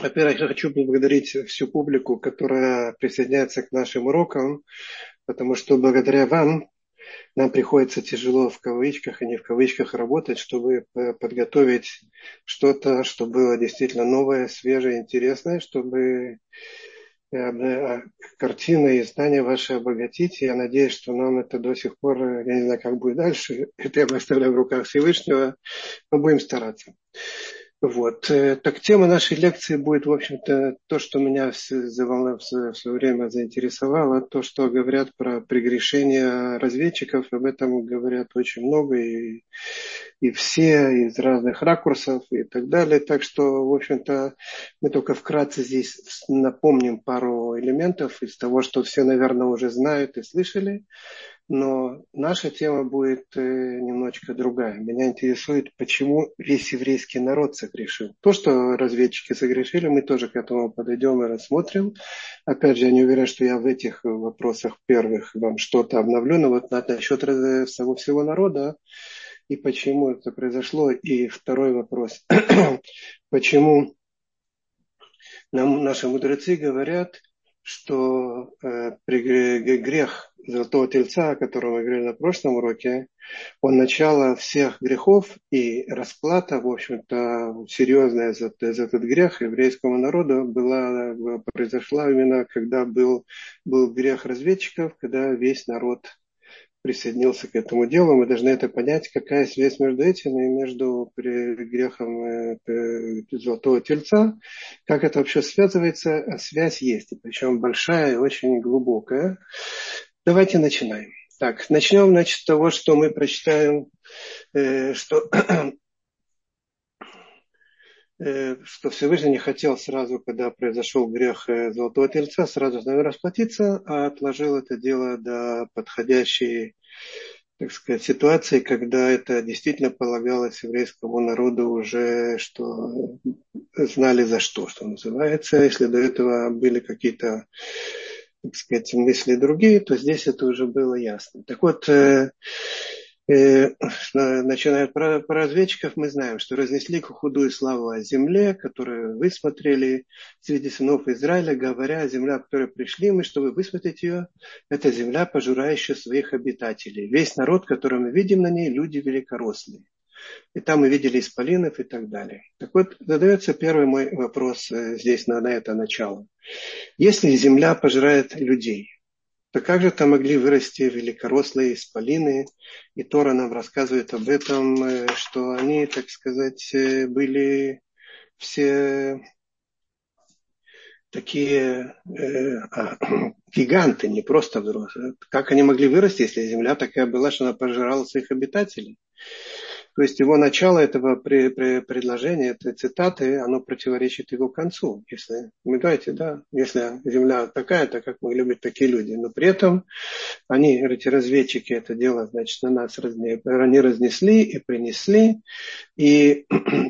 Во-первых, я хочу поблагодарить всю публику, которая присоединяется к нашим урокам, потому что благодаря вам нам приходится тяжело в кавычках и не в кавычках работать, чтобы подготовить что-то, что было действительно новое, свежее, интересное, чтобы картина и знания ваши обогатить. Я надеюсь, что нам это до сих пор, я не знаю, как будет дальше, это я оставляю в руках Всевышнего, мы будем стараться. Вот. Так тема нашей лекции будет, в общем-то, то, что меня в свое время заинтересовало, то, что говорят про прегрешения разведчиков, об этом говорят очень много, и все из разных ракурсов и так далее. Так что, в общем-то, мы только вкратце здесь напомним пару элементов из того, что все, наверное, уже знают и слышали. Но наша тема будет немножечко другая. Меня интересует, почему весь еврейский народ согрешил. То, что разведчики согрешили, мы тоже к этому подойдем и рассмотрим. Опять же, я не уверен, что я в этих вопросах первых вам что-то обновлю, но вот насчет самого всего народа и почему это произошло. И второй вопрос. Почему наши мудрецы говорят, что грех золотого тельца, о котором мы говорили на прошлом уроке, он начало всех грехов, и расплата, в общем-то, серьезная за этот грех еврейскому народу произошла именно, когда был грех разведчиков, когда весь народ присоединился к этому делу. Мы должны это понять, какая связь между этим и между грехом золотого тельца, как это вообще связывается. А связь есть, и причем большая и очень глубокая. Давайте начинаем. Так, начнем, значит, с того, что мы прочитаем, что Всевышний не хотел сразу, когда произошел грех золотого тельца, сразу с нами расплатиться, а отложил это дело до подходящей, так сказать, ситуации, когда это действительно полагалось еврейскому народу уже, что знали за что называется. Если до этого были какие-то, так сказать, мысли другие, то здесь это уже было ясно. Так вот, начиная про разведчиков, мы знаем, что разнесли худую славу о земле, которую вы смотрели среди сынов Израиля, говоря, земля, в которой пришли мы, чтобы высмотреть ее, это земля, пожирающая своих обитателей. Весь народ, который мы видим на ней, люди великорослые. И там мы видели исполинов и так далее. Так вот, задается первый мой вопрос здесь на это начало. Если земля пожирает людей, то как же там могли вырасти великорослые исполины? И Тора нам рассказывает об этом, что они, так сказать, были все такие гиганты, не просто взрослые. Как они могли вырасти, если земля такая была, что она пожирала своих обитателей? То есть его начало этого предложения, этой цитаты, оно противоречит его концу. Если вы знаете, да, если земля такая, то как могли быть такие люди? Но при этом они, эти разведчики, это дело, значит, на нас они разнесли и принесли. И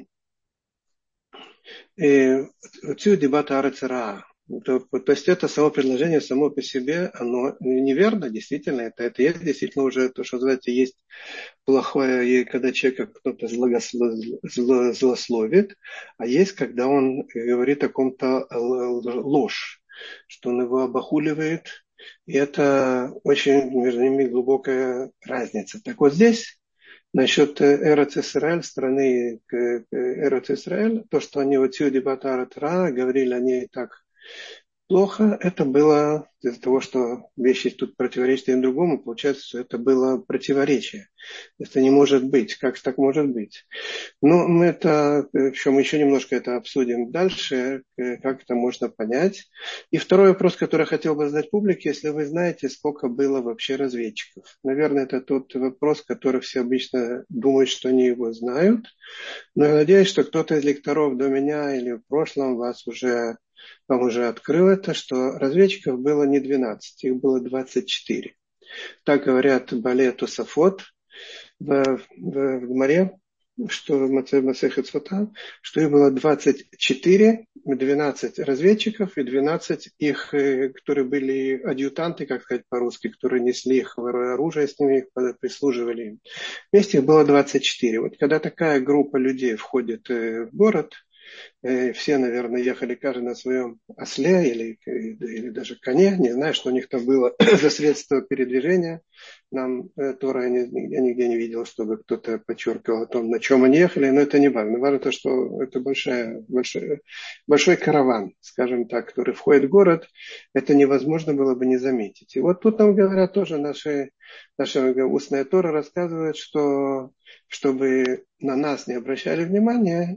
отсюда дебата арецера. То есть это само предложение само по себе, оно неверно, действительно, это есть действительно уже то, что называется, есть плохое, и когда человека кто-то злословит, а есть, когда он говорит о ком-то ложь, что он его обохуливает, и это очень между ними глубокая разница. Так вот здесь насчет Эрец Исраэль, страны Эрец Исраэль, то, что они вот Сюди Батар Тра говорили о ней так плохо, это было из-за того, что вещи тут противоречат один другому, получается, что это было противоречие. Это не может быть. Как так может быть? Но мы еще немножко это обсудим дальше, как это можно понять. И второй вопрос, который я хотел бы задать публике, если вы знаете, сколько было вообще разведчиков. Наверное, это тот вопрос, который все обычно думают, что они его знают. Но я надеюсь, что кто-то из лекторов до меня или в прошлом вам уже открыл это, что разведчиков было не 12, их было 24. Так говорят Бале Тосафот в Гмаре, что в Масехет Свата, что их было 24, 12 разведчиков и 12 их, которые были адъютанты, как сказать по-русски, которые несли их оружие, с ними их прислуживали им. Вместе их было 24. Вот когда такая группа людей входит в город, Все, наверное, ехали каждый на своем осле или даже коне. Не знаю, что у них там было за средство передвижения. Нам Тора я нигде не видел, чтобы кто-то подчеркивал о том, на чем они ехали, но это не важно. Важно то, что это большой караван, скажем так, который входит в город. Это невозможно было бы не заметить. И вот тут нам говорят тоже наша устная Тора рассказывает, что чтобы на нас не обращали внимания,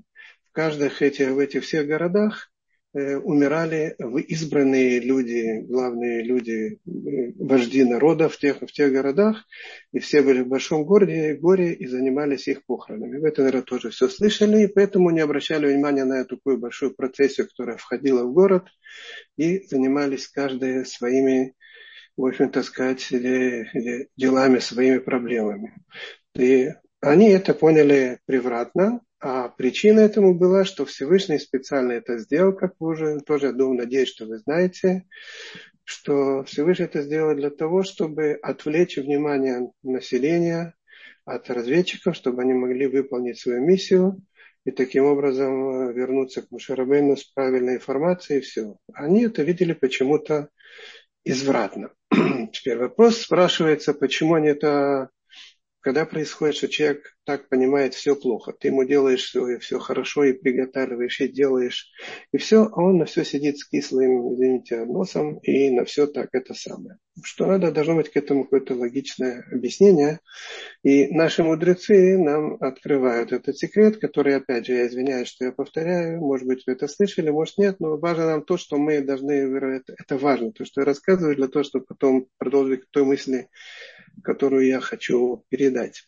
в этих всех городах умирали избранные люди, главные люди, вожди народа в тех городах, и все были в большом горе и занимались их похоронами. Вы это, наверное, тоже все слышали, и поэтому не обращали внимания на такую большую процессию, которая входила в город, и занимались каждый своими, в общем-то сказать, делами, своими проблемами. И они это поняли превратно, а причина этому была, что Всевышний специально это сделал, как вы уже тоже, я думаю, надеюсь, что вы знаете, что Всевышний это сделал для того, чтобы отвлечь внимание населения от разведчиков, чтобы они могли выполнить свою миссию и таким образом вернуться к Моше Рабейну с правильной информацией и все. Они это видели почему-то извратно. Теперь вопрос спрашивается, почему они это... Когда происходит, что человек так понимает все плохо, ты ему делаешь все хорошо и приготавливаешь, и делаешь, и все, а он на все сидит с кислым, извините, носом, и на все так это самое. Что надо, должно быть к этому какое-то логичное объяснение. И наши мудрецы нам открывают этот секрет, который, опять же, я извиняюсь, что я повторяю, может быть, вы это слышали, может, нет, но важно нам то, что мы должны выразить. Это важно, то, что я рассказываю, для того, чтобы потом продолжить к той мысли, которую я хочу передать.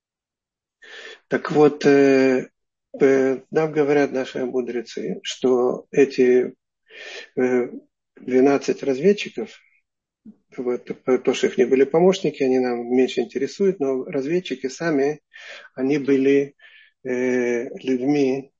Так вот, нам говорят наши мудрецы, что эти 12 разведчиков, вот, то, что их не были помощники, они нам меньше интересуют, но разведчики сами, они были людьми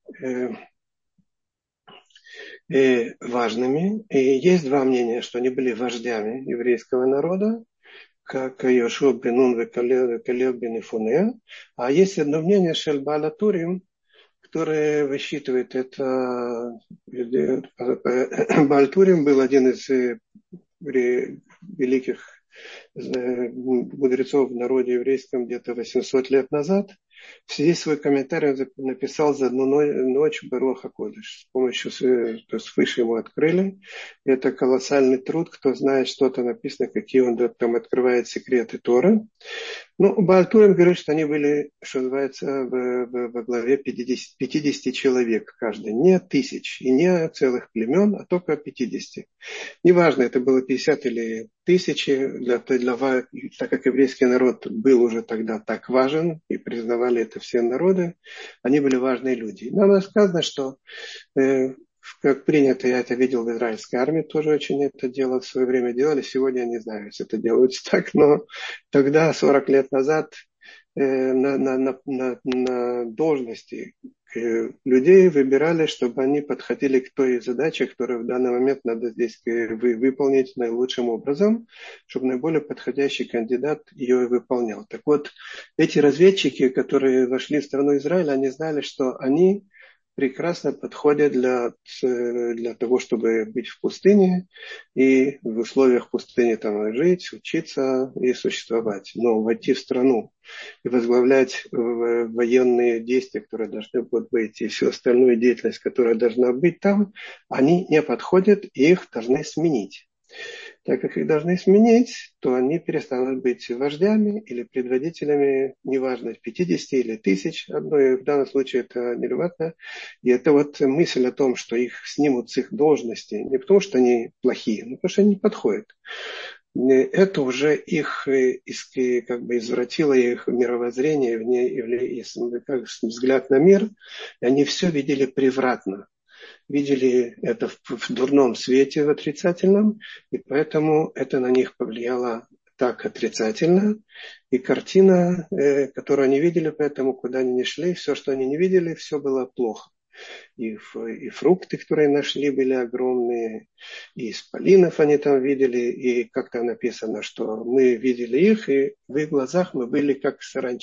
важными. И есть два мнения, что они были вождями еврейского народа, как Йошуа бен Нун и Калеб бен Ифунея. А есть одно мнение Шель Бааля Турим, которое высчитывает это. Бааль Турим был один из великих мудрецов в народе еврейском где-то 800 лет назад. Здесь свой комментарий он написал за одну ночь Баруах ха-Кодеш. С помощью, то есть свыше ему открыли. И это колоссальный труд. Кто знает, что там написано, какие он там открывает секреты Торы. Ну, Бааль Турим говорит, что они были, что называется, во главе 50 человек каждый. Не тысяч и не целых племен, а только 50. Неважно, это было 50 или тысячи, так как еврейский народ был уже тогда так важен, и признавали это все народы, они были важные люди. Нам сказано, что, как принято, я это видел в израильской армии, тоже очень это дело в свое время делали. Сегодня я не знаю, если это делается так, но тогда, 40 лет назад, на должности людей выбирали, чтобы они подходили к той задаче, которую в данный момент надо здесь выполнить наилучшим образом, чтобы наиболее подходящий кандидат ее выполнял. Так вот, эти разведчики, которые вошли в страну Израиля, они знали, что они прекрасно подходят для того, чтобы быть в пустыне и в условиях пустыни там жить, учиться и существовать. Но войти в страну и возглавлять военные действия, которые должны будут быть, и всю остальную деятельность, которая должна быть там, они не подходят, и их должны сменить. Так как их должны сменить, то они перестанут быть вождями или предводителями, неважно, 50 или 1000, одной, в данном случае это нерелевантно. И это вот мысль о том, что их снимут с их должности, не потому что они плохие, но потому что они не подходят. Это уже их как бы извратило их мировоззрение, как взгляд на мир, и они все видели превратно. Видели это в дурном свете, в отрицательном, и поэтому это на них повлияло так отрицательно. И картина, которую они видели, поэтому куда они ни шли, все, что они не видели, все было плохо. И фрукты, которые нашли, были огромные, и исполинов они там видели, и как там написано, что мы видели их, и в их глазах мы были как саранча.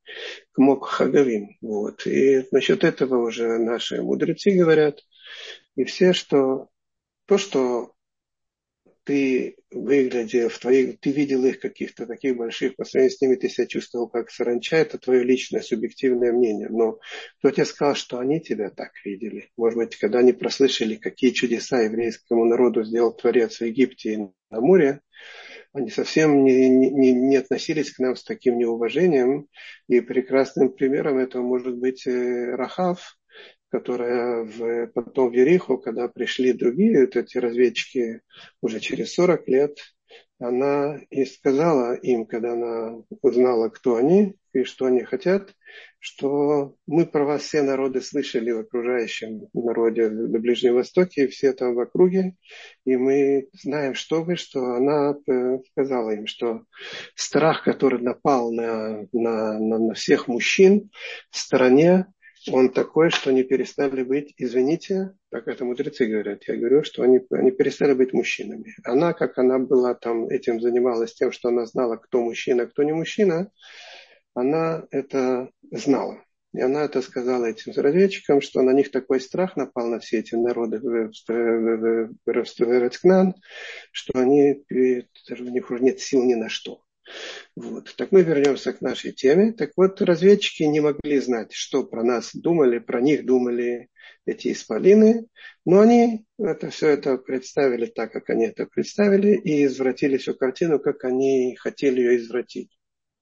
кмок хагавим. Вот. И насчет этого уже наши мудрецы говорят, и все, что то, что ты выглядел ты видел их каких-то таких больших, по сравнению с ними ты себя чувствовал как саранча, это твое личное, субъективное мнение. Но кто тебе сказал, что они тебя так видели? Может быть, когда они прослышали, какие чудеса еврейскому народу сделал Творец в Египте и на море, они совсем не относились к нам с таким неуважением. И прекрасным примером этого может быть Рахав, которая потом в Ериху, когда пришли другие вот эти разведчики уже через 40 лет, она и сказала им, когда она узнала, кто они и что они хотят, что мы про вас все народы слышали в окружающем народе на Ближнем Востоке, все там в округе, и мы знаем, что вы, что она сказала им, что страх, который напал на всех мужчин в стране, он такой, что они перестали быть, извините, так это мудрецы говорят, я говорю, что они перестали быть мужчинами. Она, как она была там, этим занималась тем, что она знала, кто мужчина, кто не мужчина, она это знала. И она это сказала этим разведчикам, что на них такой страх напал на все эти народы в Эрец-Кнаан, что у них уже нет сил ни на что. Вот. Так мы вернемся к нашей теме. Так вот, разведчики не могли знать, что про нас думали, про них думали эти исполины, но они все это представили так, как они это представили, и извратили всю картину, как они хотели ее извратить.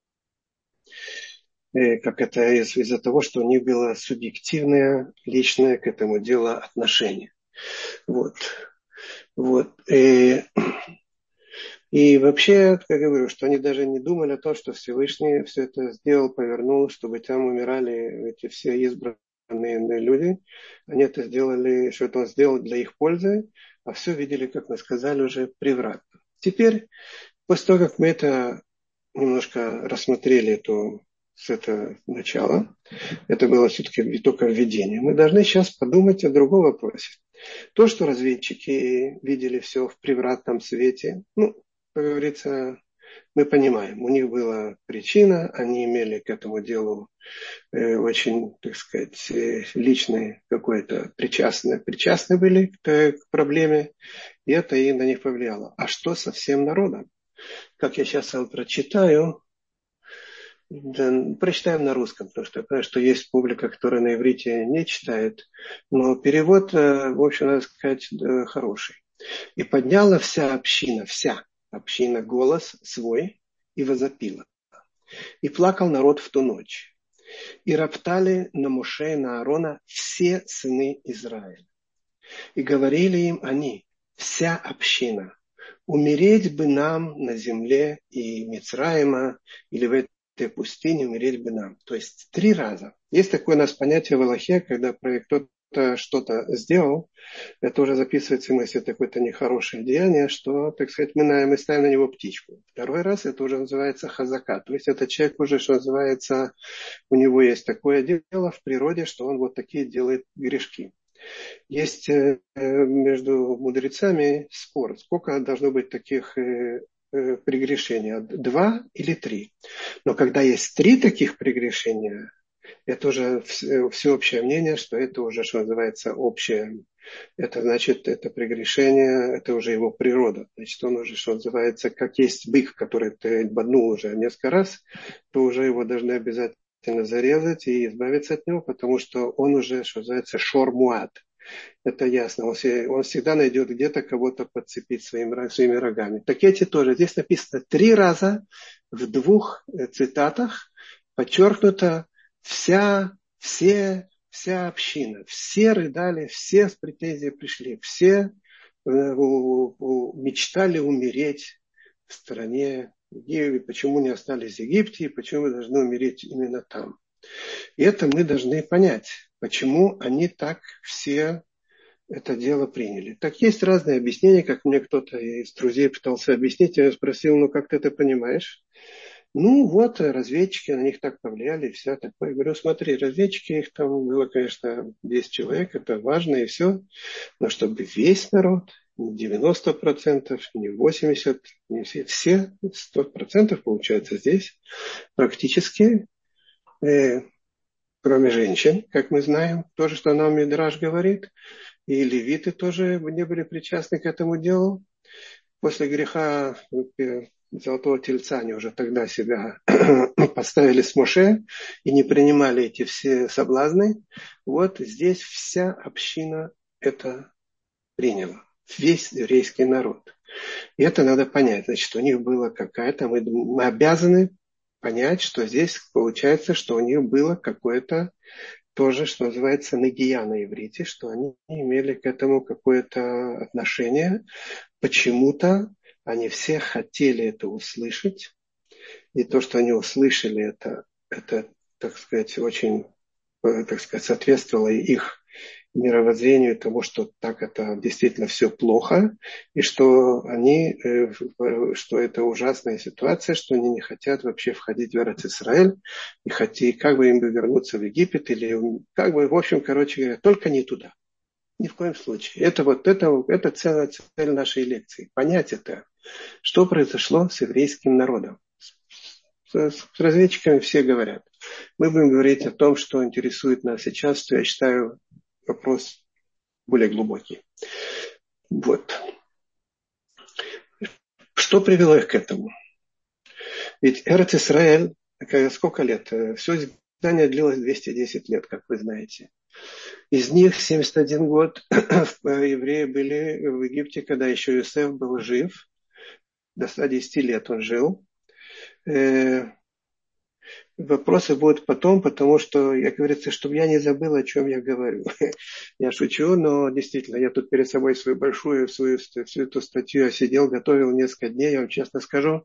Как это из-за того, что у них было субъективное, личное к этому делу отношение. Вот. Вот. И вообще, как я говорю, что они даже не думали о том, что Всевышний все это сделал, повернул, чтобы там умирали эти все избранные люди. Они это сделали, что это он сделал для их пользы, а все видели, как мы сказали, уже превратно. Теперь, после того, как мы это немножко рассмотрели, с этого начала, это было все-таки только введение, мы должны сейчас подумать о другом вопросе. То, что разведчики видели все в превратном свете, как говорится, мы понимаем, у них была причина, они имели к этому делу очень, так сказать, личные какое-то причастны были к проблеме, и это и на них повлияло. А что со всем народом? Как я сейчас вам прочитаю, да, прочитаем на русском, потому что я понимаю, что есть публика, которая на иврите не читает, но перевод, в общем, надо сказать, хороший. И подняла вся община голос свой и возопила. И плакал народ в ту ночь. И роптали на Моше и на Аарона все сыны Израиля. И говорили им они, вся община, умереть бы нам на земле и Мицраима, или в этой пустыне умереть бы нам. То есть 3 раза. Есть такое у нас понятие в Алахе, когда кто-то что-то сделал, это уже записывается ему, если это какое-то нехорошее деяние, что, так сказать, мы ставим на него птичку. 2 раз это уже называется хазака. То есть этот человек уже, что называется, у него есть такое дело в природе, что он вот такие делает грешки. Есть между мудрецами спор, сколько должно быть таких прегрешений, 2 или 3. Но когда есть 3 таких прегрешения, это уже всеобщее мнение, что это уже, что называется, общее. Это значит, это прегрешение, это уже его природа. Значит, он уже, что называется, как есть бык, который ты боднул уже несколько раз, то уже его должны обязательно зарезать и избавиться от него, потому что он уже, что называется, шор-муат. Это ясно. Он всегда найдет где-то кого-то подцепить своими рогами. Так эти тоже. Здесь написано 3 раза в 2 цитатах подчеркнуто вся община. Все рыдали, все с претензией пришли. Все мечтали умереть в стране. И почему не остались в Египте, и почему мы должны умереть именно там. И это мы должны понять, почему они так все это дело приняли. Так есть разные объяснения, как мне кто-то из друзей пытался объяснить, я спросил, как ты это понимаешь? Вот разведчики на них так повлияли, и все такое. Я говорю, смотри, разведчики, их там было, конечно, 10 человек, это важно и все, но чтобы весь народ, не 90%, не 80%, не все 100% получается здесь, практически кроме женщин, как мы знаем, тоже, что нам Мидраш говорит, и левиты тоже не были причастны к этому делу. После греха Золотого Тельца они уже тогда себя поставили с Моше и не принимали эти все соблазны. Вот здесь вся община это приняла, весь еврейский народ. И это надо понять. Значит, у них была какая-то... Мы обязаны понять, что здесь получается, что у них было какое-то тоже, что называется, нагия на иврите, что они имели к этому какое-то отношение. Почему-то они все хотели это услышать. И то, что они услышали, это так сказать, очень, так сказать, соответствовало их мировоззрению тому, что так это действительно все плохо, и что что это ужасная ситуация, что они не хотят вообще входить в Эрец-Исраэль, и хотят как бы им бы вернуться в Египет, или как бы, в общем, короче говоря, только не туда. Ни в коем случае. Это целая цель нашей лекции. Понять это, что произошло с еврейским народом. С разведчиками все говорят. Мы будем говорить о том, что интересует нас сейчас, что я считаю вопрос более глубокий. Вот. Что привело их к этому? Ведь Эрец-Исраэль, сколько лет? Все изгнание длилось 210 лет, как вы знаете. Из них 71 год евреи были в Египте, когда еще Иосиф был жив. До 110 лет он жил. Вопросы будут потом, потому что, как говорится, чтобы я не забыл, о чем я говорю. Я шучу, но действительно, я тут перед собой свою большую, всю эту статью я сидел, готовил несколько дней, я вам честно скажу.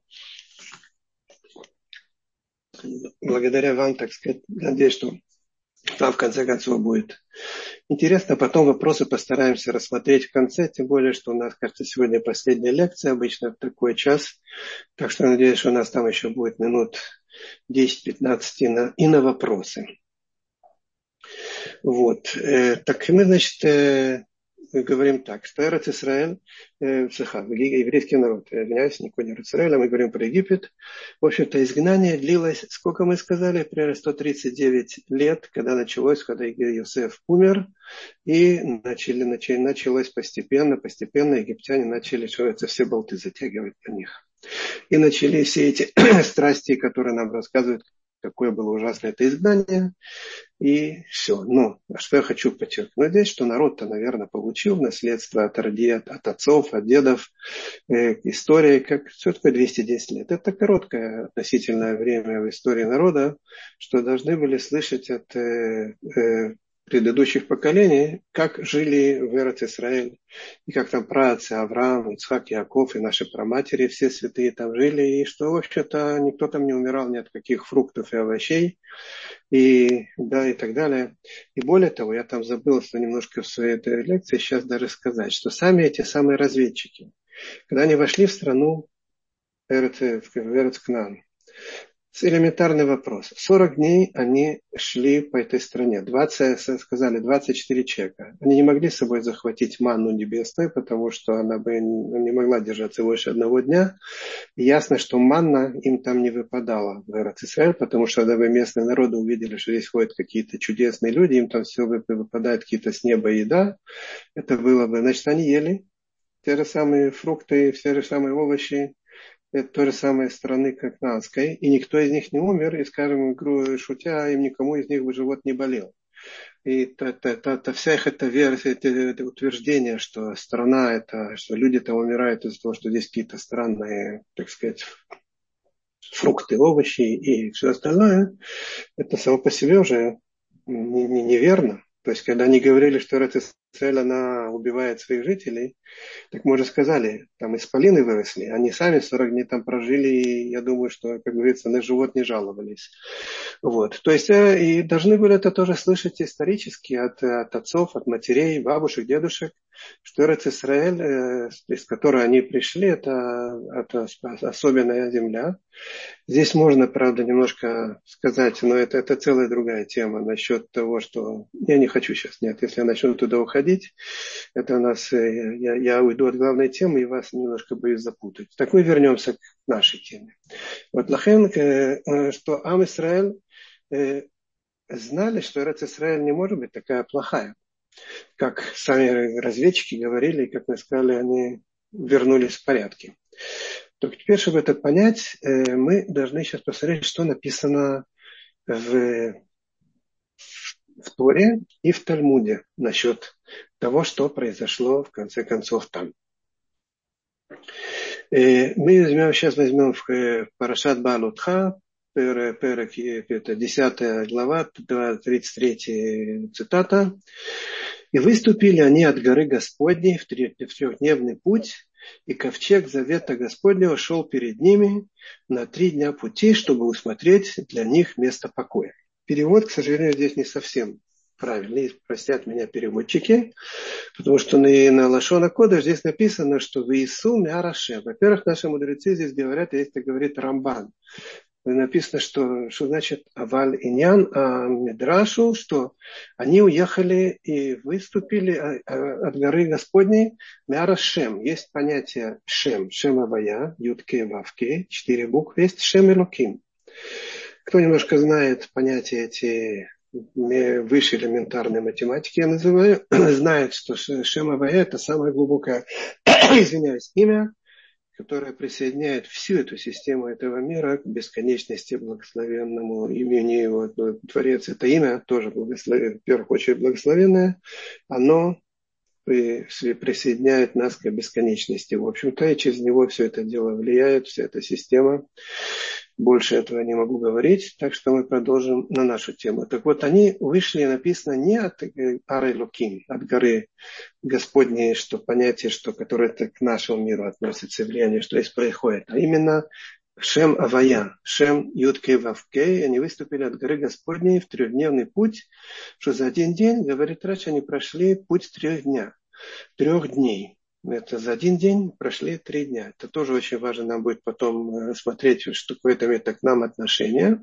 Благодаря вам, так сказать, надеюсь, что там в конце концов будет интересно. Потом вопросы постараемся рассмотреть в конце, тем более, что у нас, кажется, сегодня последняя лекция, обычно в такой час. Так что надеюсь, что у нас там еще будет минут 10-15 и на вопросы. Вот. Так мы, значит, говорим так, что Эрец-Исраэль, еврейский народ, извиняюсь, не конь Эрец-Исраэля, мы говорим про Египет. В общем-то, изгнание длилось, сколько мы сказали, примерно 139 лет, когда началось, когда Иосиф умер, и началось постепенно египтяне начали, что это, все болты затягивать на них. И начались все эти страсти, которые нам рассказывают, какое было ужасное это изгнание. И все. Но что я хочу подчеркнуть здесь, что народ-то, наверное, получил наследство от отцов, от дедов. История, как все такое 210 лет. Это короткое относительное время в истории народа, что должны были слышать от предыдущих поколений, как жили в Эрец-Исраэль, и как там праотцы Авраам, Ицхак, Иаков и наши праматери, все святые там жили, и что, в общем-то, никто там не умирал ни от каких фруктов и овощей, и так далее. И более того, я там забыл, что немножко в своей этой лекции сейчас даже сказать, что сами эти самые разведчики, когда они вошли в страну Эрец-Кнаан, элементарный вопрос. 40 дней они шли по этой стране. 24 человека. Они не могли с собой захватить манну небесную, потому что она бы не могла держаться больше одного дня. И ясно, что манна им там не выпадала в Эрец-Исраэль, потому что когда бы местные народы увидели, что здесь ходят какие-то чудесные люди, им там все выпадает какие-то с неба еда, это было бы... Значит, они ели те же самые фрукты, все же самые овощи, это той же самой страны, как Кнаанской, и никто из них не умер, и, скажем, шутя, им никому из них бы живот не болел. И вся их эта версия, это утверждение, что страна это, что люди там умирают из-за того, что здесь какие-то странные, так сказать, фрукты, овощи и все остальное, это само по себе уже неверно. То есть, когда они говорили, что Эрец-Исраэль, она убивает своих жителей, так мы уже сказали, там исполины выросли, они сами 40 дней там прожили, и я думаю, что, как говорится, на живот не жаловались. Вот. То есть, и должны были это тоже слышать исторически от отцов, от матерей, бабушек, дедушек, что Эрец-Исраэль, из которой они пришли, это особенная земля. Здесь можно, правда, немножко сказать, но это целая другая тема насчет того, что... Я не хочу сейчас, нет, если я начну туда уходить, это у нас... Я уйду от главной темы и вас немножко боюсь запутать. Так мы вернемся к нашей теме. Вот Лахен, что Ам Исраэль, знали, что Эрец-Исраэль не может быть такая плохая. Как сами разведчики говорили, как мы сказали, они вернулись в порядке. Только теперь, чтобы это понять, мы должны сейчас посмотреть, что написано в Торе и в Талмуде насчет того, что произошло в конце концов там. Мы сейчас возьмем в Парашат Баалутха, это 10 глава, 33 цитата. «И выступили они от горы Господней в трехдневный путь, и ковчег завета Господнего шел перед ними на 3 дня пути, чтобы усмотреть для них место покоя». Перевод, к сожалению, здесь не совсем правильный, простят меня переводчики, потому что на Лашона Кода здесь написано, что в Иису Миараше. Во-первых, наши мудрецы здесь говорят, если говорит Рамбан, написано, что значит Аваль Иньян, а Мидрашу, что они уехали и выступили от горы Господней Миарашем. Есть понятие Шем, Шем Авая, Ютке, Вавке, 4 буквы, есть Шем Элоким. Кто немножко знает понятия эти выше элементарной математики, я называю, знает, что Шем Авая это самое глубокое, извиняюсь, имя, которое присоединяет всю эту систему этого мира к бесконечности благословенному имени его. Творец, это имя тоже в первую очередь благословенное, оно присоединяет нас к бесконечности. В общем-то, и через него все это дело влияет, вся эта система. Больше этого не могу говорить, так что мы продолжим на нашу тему. Так вот, они вышли, написано, не от Ары Луким, от горы Господней, что понятие, что, которое к нашему миру относится, влияние, что здесь происходит, а именно Шем Авая, Шем Юткей Вавкей, они выступили от горы Господней в трехдневный путь, что за один день, говорит Раш, они прошли путь 3 дней. Это за один день прошли 3 дня. Это тоже очень важно, нам будет потом смотреть, что какое-то имеет к нам отношение.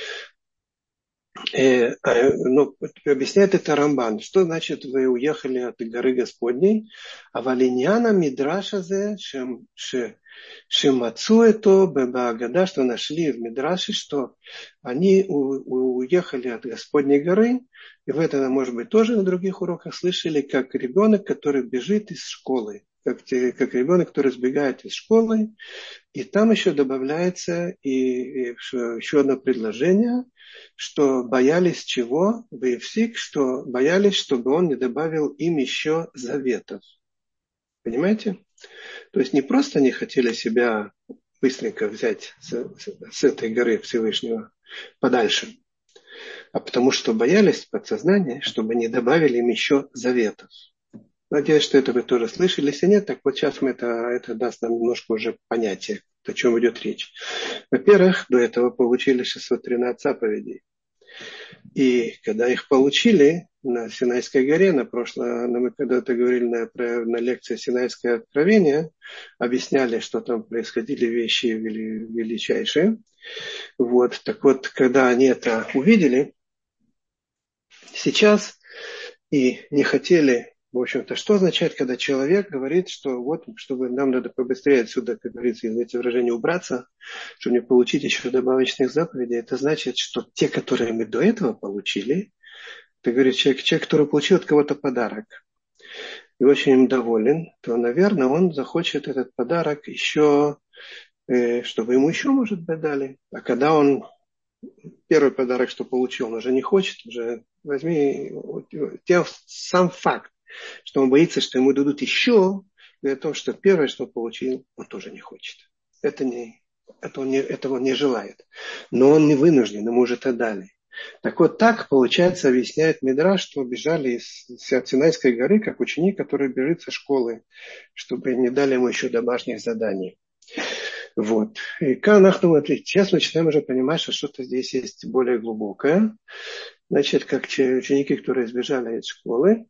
Объясняет это Рамбан. Что значит вы уехали от горы Господней? А валиньяна мидраша зе шемацу это бебаагада, что нашли в Мидраше, что они уехали от Господней горы, и в это, может быть, тоже на других уроках слышали, как ребенок, который бежит из школы, как ребенок, который сбегает из школы, и там еще добавляется и еще одно предложение, что боялись чего? Вейфсик, что боялись, чтобы он не добавил им еще заветов. Понимаете? То есть не просто не хотели себя быстренько взять с этой горы Всевышнего подальше, а потому что боялись в подсознании, чтобы не добавили им еще заветов. Надеюсь, что это вы тоже слышали. Если нет, так вот сейчас это даст нам немножко уже понятие, о чем идет речь. Во-первых, до этого получили 613 заповедей. И когда их получили на Синайской горе, мы когда-то говорили на лекции «Синайское откровение», объясняли, что там происходили вещи величайшие. Вот. Так вот, когда они это увидели, сейчас и не хотели. В общем-то, что означает, когда человек говорит, что вот, чтобы нам надо побыстрее отсюда, как говорится, из этих выражений убраться, чтобы не получить еще добавочных заповедей, это значит, что те, которые мы до этого получили, ты говоришь, человек, который получил от кого-то подарок и очень им доволен, то, наверное, он захочет этот подарок еще, чтобы ему еще, может быть, дали. А когда он первый подарок, что получил, он уже не хочет, уже возьми сам факт, что он боится, что ему дадут еще, и о том, что первое, что он получил, он тоже не хочет. Этого он не желает. Но он не вынужден, ему уже это дали. Так вот, так, получается, объясняет Мидраш, что бежали от Синайской горы, как ученик, который бежит со школы, чтобы не дали ему еще домашних заданий. Вот. И сейчас мы начинаем уже понимать, что что-то здесь есть более глубокое. Значит, как ученики, которые сбежали из школы,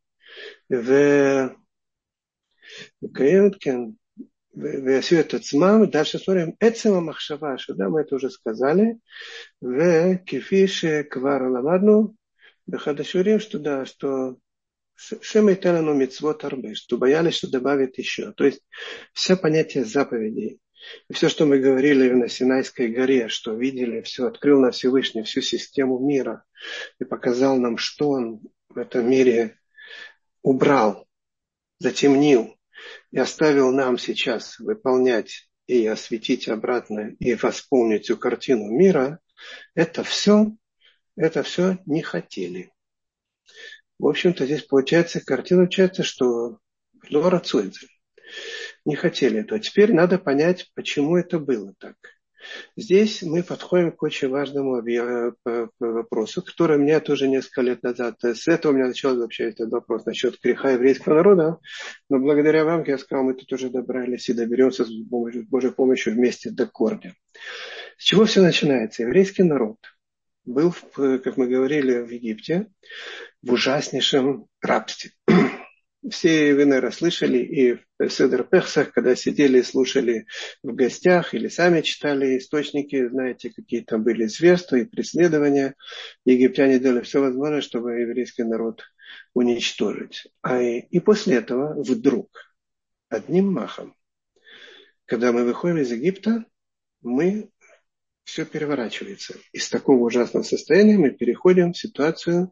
ועשו את עצמם, дальше смотрим, עצם המחשבה, שדה, мы это уже сказали, וכפי שכבר למדנו, באחד השיעורים, что Шем ייתן לנו מצוות הרבה, что боялись, что добавит еще. То есть все понятие заповедей И все, что мы говорили на Синайской горе, что видели, все открыл нам Всевышний, всю систему мира и показал нам, что Он в этом мире убрал, затемнил и оставил нам сейчас выполнять и осветить обратно и восполнить всю картину мира, это все не хотели. В общем-то, здесь получается, картина получается, что Лора Цойдзе не хотели этого. Теперь надо понять, почему это было так. Здесь мы подходим к очень важному вопросу, который меня тоже несколько лет назад, с этого у меня начался вообще этот вопрос насчет греха еврейского народа, но благодаря вам, я сказал, мы тут уже добрались и доберемся с Божьей помощью вместе до корня. С чего все начинается? Еврейский народ был, как мы говорили, в Египте в ужаснейшем рабстве. Все вы, наверное, слышали и в Седер Песах, когда сидели и слушали в гостях или сами читали источники, знаете, какие там были зверства и преследования. Египтяне делали все возможное, чтобы еврейский народ уничтожить. И после этого вдруг, одним махом, когда мы выходим из Египта, все переворачивается. Из такого ужасного состояния мы переходим в ситуация,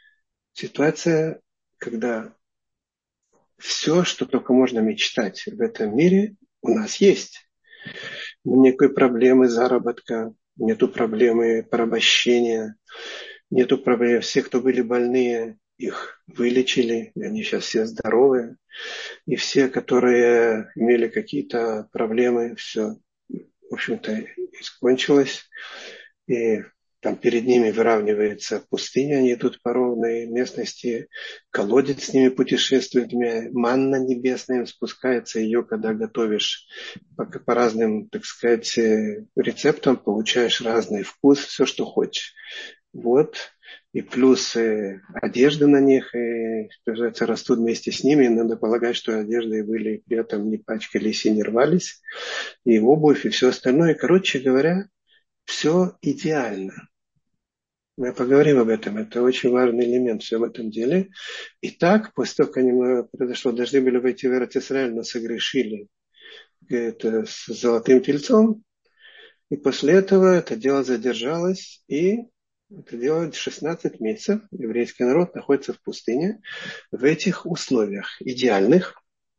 когда все, что только можно мечтать в этом мире, у нас есть. Никакой проблемы заработка, нету проблемы порабощения, нету проблем. Все, кто были больные, их вылечили, и они сейчас все здоровы. И все, которые имели какие-то проблемы, все, в общем-то, кончилось. И там перед ними выравнивается пустыня, они идут по ровной местности, колодец с ними путешествует, манна небесная им спускается, ее когда готовишь по разным, так сказать, рецептам, получаешь разный вкус, все, что хочешь. Вот. И плюс одежды на них, и, что называется, растут вместе с ними. Надо полагать, что одежды были при этом не пачкались и не рвались, и обувь, и все остальное. Короче говоря, все идеально. Мы поговорим об этом. Это очень важный элемент все в этом деле. И так, после того, как произошло, должны были войти в Эрец-Исраэль, но согрешили это с золотым тельцом. И после этого это дело задержалось. И это дело 16 месяцев. Еврейский народ находится в пустыне в этих условиях идеальных.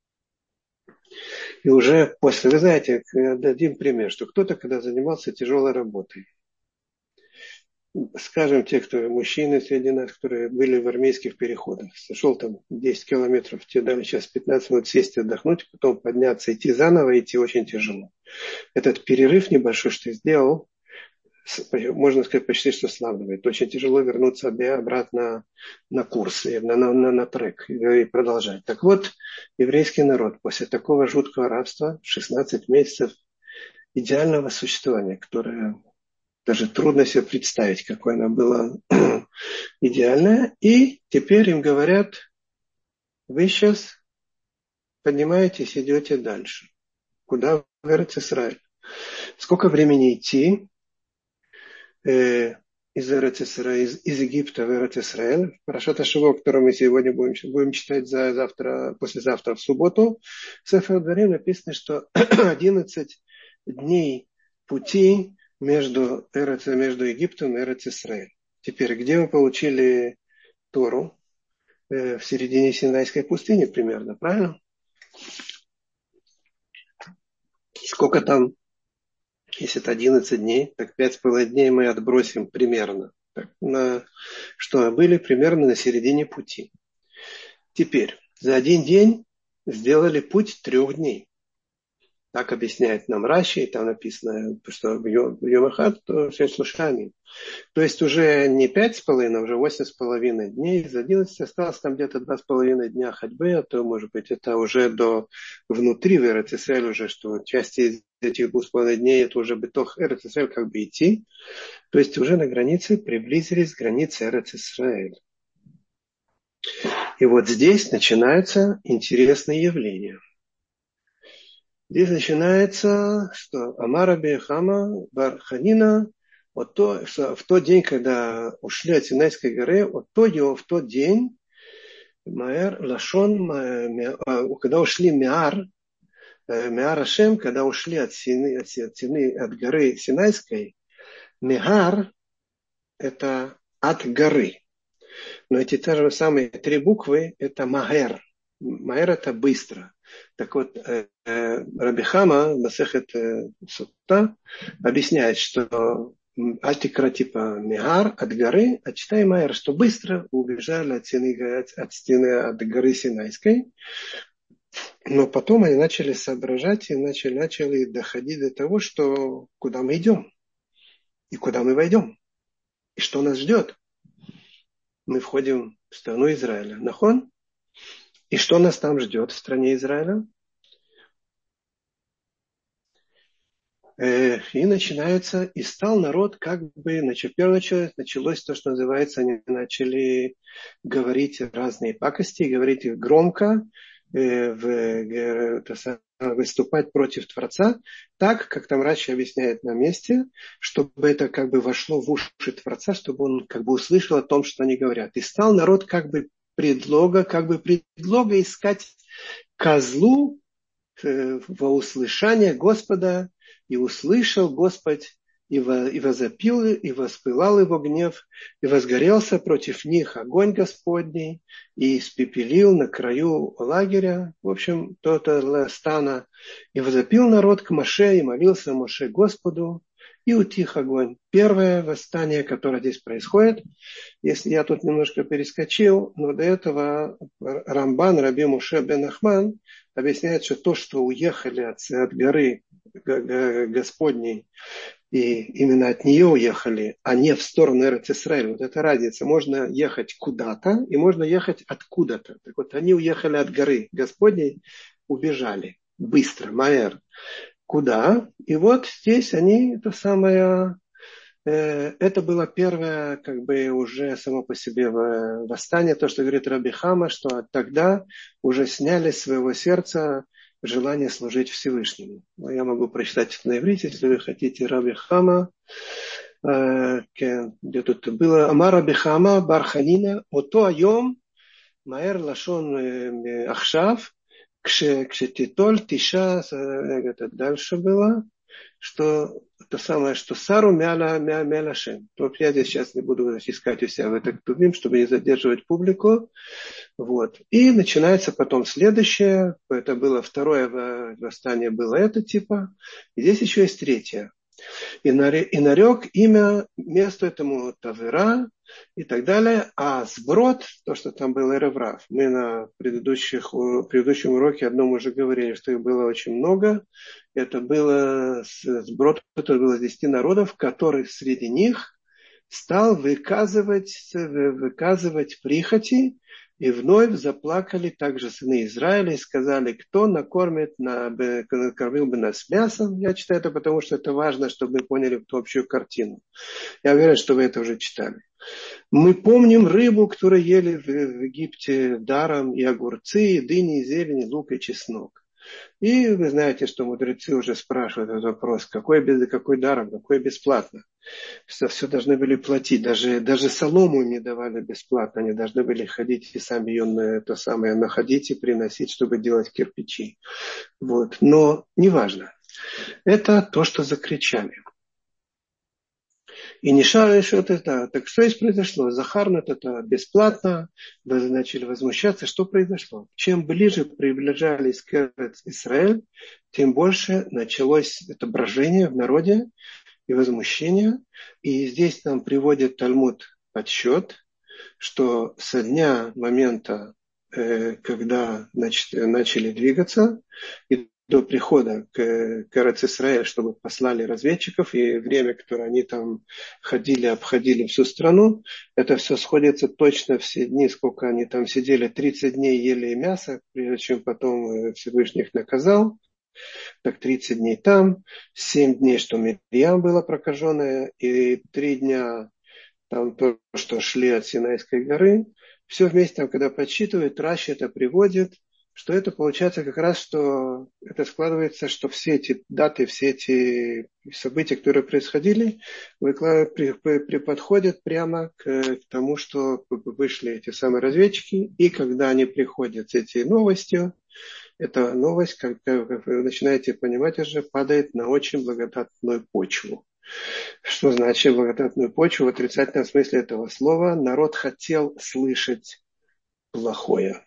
И уже после, вы знаете, дадим пример, что кто-то, когда занимался тяжелой работой, скажем, те, кто мужчины среди нас, которые были в армейских переходах, сошел там 10 километров, тебе дали сейчас 15 минут сесть и отдохнуть, потом подняться, идти заново, идти очень тяжело. Этот перерыв небольшой, что ты сделал, можно сказать, почти что славливает. Очень тяжело вернуться обратно на курс, на трек и продолжать. Так вот, еврейский народ после такого жуткого рабства, 16 месяцев идеального существования, которое даже трудно себе представить, какое оно было идеальное. И теперь им говорят, вы сейчас поднимаетесь, идете дальше. Куда? В Эрец-Исраэль. Сколько времени идти из Египта в Эрец-Исраэль? Парашат ха-Шавуа, который мы сегодня будем читать послезавтра в субботу. В Сефер Дворим написано, что 11 дней пути между Египтом и Эрец-Исраэль. Теперь, где мы получили Тору? В середине Синайской пустыни примерно, правильно? Сколько там? Если это 11 дней, так 5,5 дней мы отбросим примерно. Так, что были примерно на середине пути. Теперь, за один день сделали путь 3 дней. Так объясняет нам Раши, и там написано, что в Йом-Эхад, то 6 лошами. То есть уже не 5,5, а уже 8,5 дней. Из 11 осталось там где-то 2,5 дня ходьбы, а то, может быть, это уже до внутри в Эрец-Исраэль уже, что части из этих 2,5 дней, это уже битох Эрец-Исраэль как бы идти. То есть уже на границе приблизились к границе Эрец-Исраэль. И вот здесь начинается интересное явление. Здесь начинается, что Амара Бехама Бар-Ханина, в тот день, когда ушли от Синайской горы, в тот день, Маэр Лашон, когда ушли Миар, Меар Ашем, когда ушли от горы Синайской, Мегар – это от горы. Но эти те же самые три буквы – это Магер. Магер – это быстро. Так вот, Раби Хама, Масехет Сутта, объясняет, что альтикра типа Мегар от горы, а читай Магер, что быстро убежали от стены от горы Синайской. Но потом они начали соображать и начали доходить до того, что куда мы идем и куда мы войдем, и что нас ждет. Мы входим в страну Израиля. Нахон? И что нас там ждет в стране Израиля? И начинается, и стал народ как бы, первое началось то, что называется, они начали говорить разные пакости, говорить их громко, выступать против Творца, так, как там Раши объясняет на месте, чтобы это как бы вошло в уши Творца, чтобы он как бы услышал о том, что они говорят. И стал народ как бы предлога искать козлу во услышание Господа, и услышал Господь, и возопил, и воспылал его гнев, и возгорелся против них огонь Господний, и испепелил на краю лагеря, в общем, то-то стана, и возопил народ к Моше, и молился Моше Господу, и утих огонь. Первое восстание, которое здесь происходит, если я тут немножко перескочил, но до этого Рамбан, Раби Моше бен Ахман, объясняет, что то, что уехали от горы Господней, и именно от нее уехали, а не в сторону Эрец-Исраэль. Вот это разница. Можно ехать куда-то, и можно ехать откуда-то. Так вот, они уехали от горы Господней, убежали быстро, Маэр. Куда? И вот здесь они, это было первое, как бы уже само по себе восстание, то, что говорит Раби Хама, что тогда уже сняли с своего сердца желание служить Всевышнему. Я могу прочитать это на иврите, если вы хотите. Раби Хама, где тут было, Амар Раби Хама, Бар Ханина, ото айом, маэр лашон ахшав, кшетитоль тиша, это дальше было, что то самое, что Сару мяла шем. Вот я здесь сейчас не буду искать у себя в это ктувим, чтобы не задерживать публику. Вот. И начинается потом следующее. Это было второе восстание, было это типа. И здесь еще есть третье. И нарек имя месту этому Тавера и так далее. А сброд, то, что там был Эреврав, мы на предыдущем уроке одном уже говорили, что их было очень много. Это было сброд, который был из 10 народов, который среди них стал выказывать прихоти, и вновь заплакали также сыны Израиля и сказали, кто накормил бы нас мясом. Я читаю это, потому что это важно, чтобы мы поняли эту общую картину. Я уверен, что вы это уже читали. Мы помним рыбу, которую ели в Египте даром, и огурцы, и дыни, и зелень, и лук, и чеснок. И вы знаете, что мудрецы уже спрашивают этот вопрос, какой даром, какой бесплатно. Что все должны были платить, даже солому им не давали бесплатно, они должны были ходить и сами ее находить и приносить, чтобы делать кирпичи. Вот. Но неважно. Это то, что закричали. И не шарили, что это. Так что здесь произошло? Захарнут это бесплатно, начали возмущаться. Что произошло? Чем ближе приближались к Израилю, тем больше началось это брожение в народе и возмущение. И здесь нам приводит Талмуд подсчет, что со дня момента, когда начали двигаться, и до прихода к Эрец-Исраэль, чтобы послали разведчиков, и время, которое они там обходили всю страну, это все сходится точно все дни, сколько они там сидели, 30 дней ели мясо, прежде чем потом Всевышний их наказал. Так 30 дней там, 7 дней, что Мирьям была прокаженная, и 3 дня там то, что шли от Синайской горы. Все вместе, там, когда подсчитывают, Раши это приводит, что это получается как раз, что это складывается, что все эти даты, все эти события, которые происходили, подходят прямо к тому, что вышли эти самые разведчики, и когда они приходят с этой новостью, Эта новость, как вы начинаете понимать, уже падает на очень благодатную почву. Что значит благодатную почву? В отрицательном смысле этого слова народ хотел слышать плохое.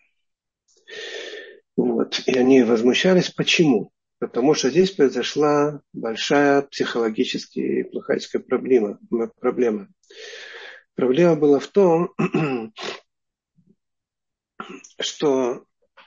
Вот. И они возмущались. Почему? Потому что здесь произошла большая психологическая и психологическая проблема. Проблема была в том, что,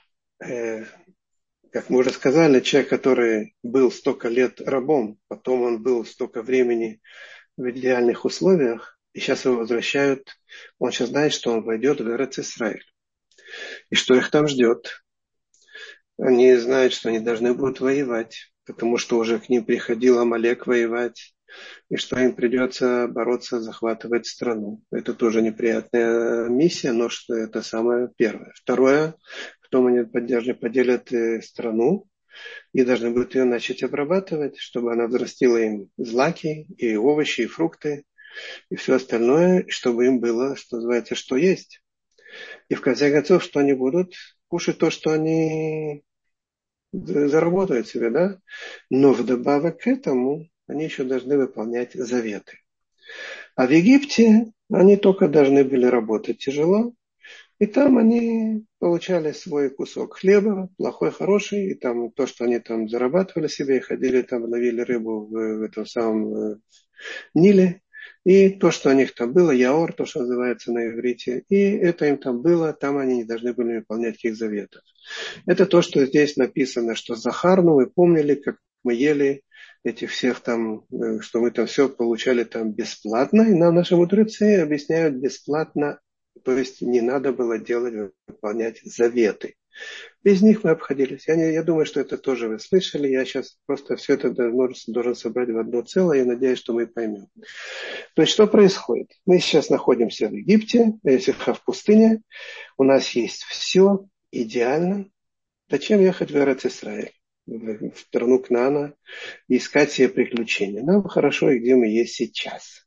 как мы уже сказали, человек, который был столько лет рабом, потом он был столько времени в идеальных условиях, и сейчас его возвращают, он сейчас знает, что он войдет в Эрец-Исраэль. И что их там ждет. Они знают, что они должны будут воевать, потому что уже к ним приходил Амалек воевать, и что им придется бороться, захватывать страну. Это тоже неприятная миссия, но что это самое первое. Второе, потом они поделят страну и должны будут ее начать обрабатывать, чтобы она взрастила им злаки, и овощи, и фрукты, и все остальное, чтобы им было, что называется, что есть. И в конце концов, что они будут кушать то, что они заработают себе, да? Но вдобавок к этому они еще должны выполнять заветы. А в Египте они только должны были работать тяжело, и там они получали свой кусок хлеба, плохой, хороший, и там то, что они там зарабатывали себе, ходили там, ловили рыбу в этом самом Ниле, и то, что у них там было, яор, то, что называется на иврите, и это им там было, там они не должны были выполнять каких заветов. Это то, что здесь написано, что Захар, ну вы помнили, как мы ели этих всех там, что мы там все получали там бесплатно, и нам наши мудрецы объясняют бесплатно, то есть не надо было делать, выполнять заветы. Без них мы обходились. Я думаю, что это тоже вы слышали. Я сейчас просто все это должен собрать в одно целое и надеюсь, что мы поймем. То есть, что происходит? Мы сейчас находимся в Египте, в пустыне. У нас есть все идеально. Зачем ехать в Эрец-Исраэль, в страну Кнаана, и искать себе приключения? Нам хорошо, и где мы есть сейчас.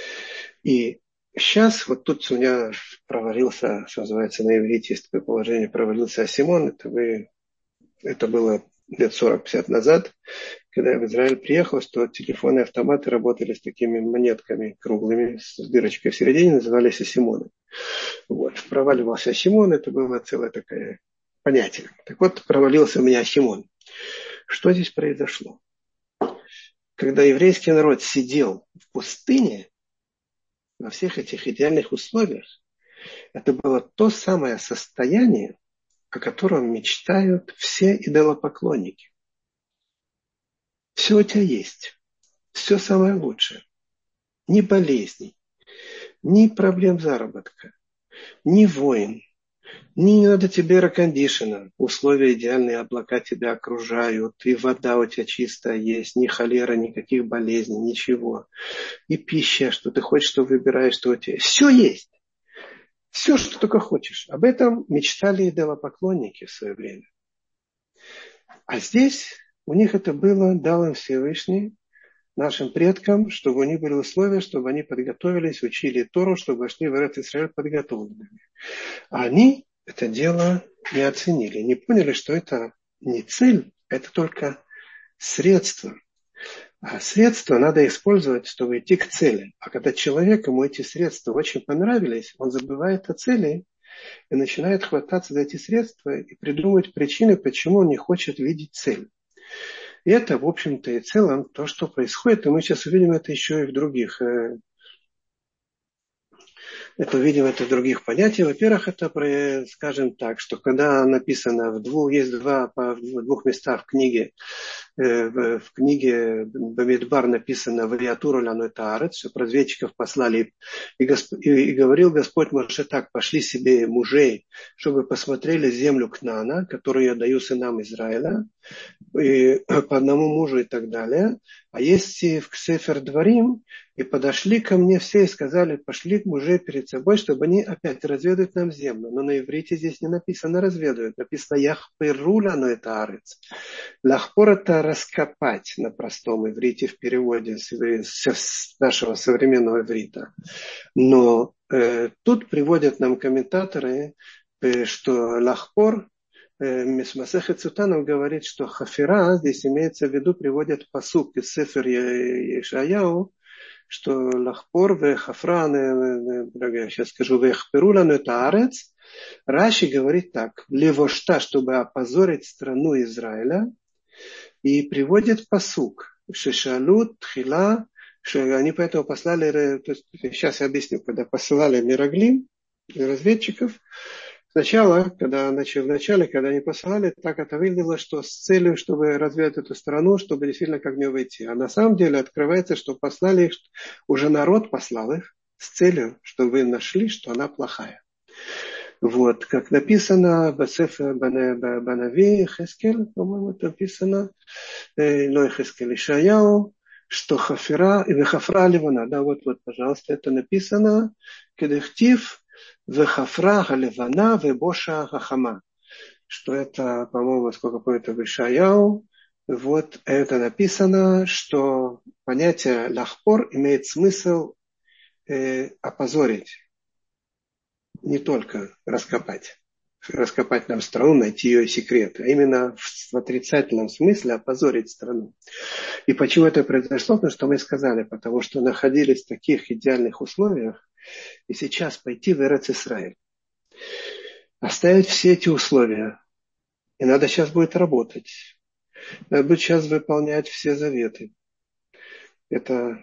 И сейчас вот тут у меня провалился, что называется на иврите, есть такое положение, провалился Асимон. Это было лет 40-50 назад, когда я в Израиль приехал, что телефонные автоматы работали с такими монетками круглыми, с дырочкой в середине, назывались асимоны. Вот. Проваливался асимон, это было целое такое понятие. Так вот, провалился у меня асимон. Что здесь произошло? Когда еврейский народ сидел в пустыне, во всех этих идеальных условиях, это было то самое состояние, о котором мечтают все идолопоклонники. Все у тебя есть. Все самое лучшее. Ни болезней, ни проблем заработка, ни войн, не надо тебе рекондишена. Условия идеальные, облака тебя окружают, и вода у тебя чистая есть, ни холера, никаких болезней, ничего. И пища, что ты хочешь, что выбираешь, что у тебя есть. Все есть. Все, что только хочешь. Об этом мечтали идолопоклонники в свое время. А здесь у них это было, дал им Всевышний, нашим предкам, чтобы у них были условия, чтобы они подготовились, учили Тору, чтобы вошли в Эрец-Исраэль подготовленными. А они это дело не оценили, не поняли, что это не цель, это только средство. А средства надо использовать, чтобы идти к цели. А когда человеку ему эти средства очень понравились, он забывает о цели и начинает хвататься за эти средства и придумывать причины, почему он не хочет видеть цель. И это, в общем-то, и целом то, что происходит, и мы сейчас увидим это еще и в других. Это увидим это в других понятиях. Во-первых, это, скажем так, что когда написано в двух местах в книге Бамидбар написано «Вариатура ляну таарец», что разведчиков послали, и говорил Господь Моше так: пошли себе мужей, чтобы посмотрели землю Кнаана, которую я даю сынам Израиля, и по одному мужу и так далее. А есть и в Сефер Дворим, и подошли ко мне все и сказали: пошли мужей перед собой, чтобы они опять разведают нам землю. Но на иврите здесь не написано разведают, написано яхперуля, но это арец. Лахпор — это раскопать на простом иврите в переводе с нашего современного иврита. Но тут приводят нам комментаторы, что лахпор Масехет Сутанов говорит, что хафира здесь имеется в виду, приводит пасук из Сефер Ешаяу, что лахпор ве хафра, я сейчас скажу, ве хперулану это арец. Раши говорит так: левошта, чтобы опозорить страну Израиля, и приводит пасук шешалут тхила, что они поэтому послали, то есть, сейчас я объясню, когда посылали Мираглим, разведчиков, сначала, вначале, когда они посылали, так это выглядело, что с целью, чтобы разведать эту страну, чтобы действительно как в нее войти. А на самом деле открывается, что послали их, уже народ послал их с целью, чтобы вы нашли, что она плохая. Вот, как написано в Сефер Банави Хескель, по-моему, это написано, Лой Хескель Ишаяу, что хафира и хафра ливана. Да, вот, пожалуйста, это написано. Кедехтив вехафра галивана вебоша хахама. Что это, по-моему, сколько помню, это в Ишаяу. Вот это написано, что понятие лахпор имеет смысл опозорить, не только раскопать нам страну, найти ее секреты, а именно в отрицательном смысле опозорить страну. И почему это произошло? Потому что мы сказали, потому что находились в таких идеальных условиях, и сейчас пойти в Эрец-Исраэль, оставить все эти условия, и надо сейчас будет работать, надо будет сейчас выполнять все заветы. Это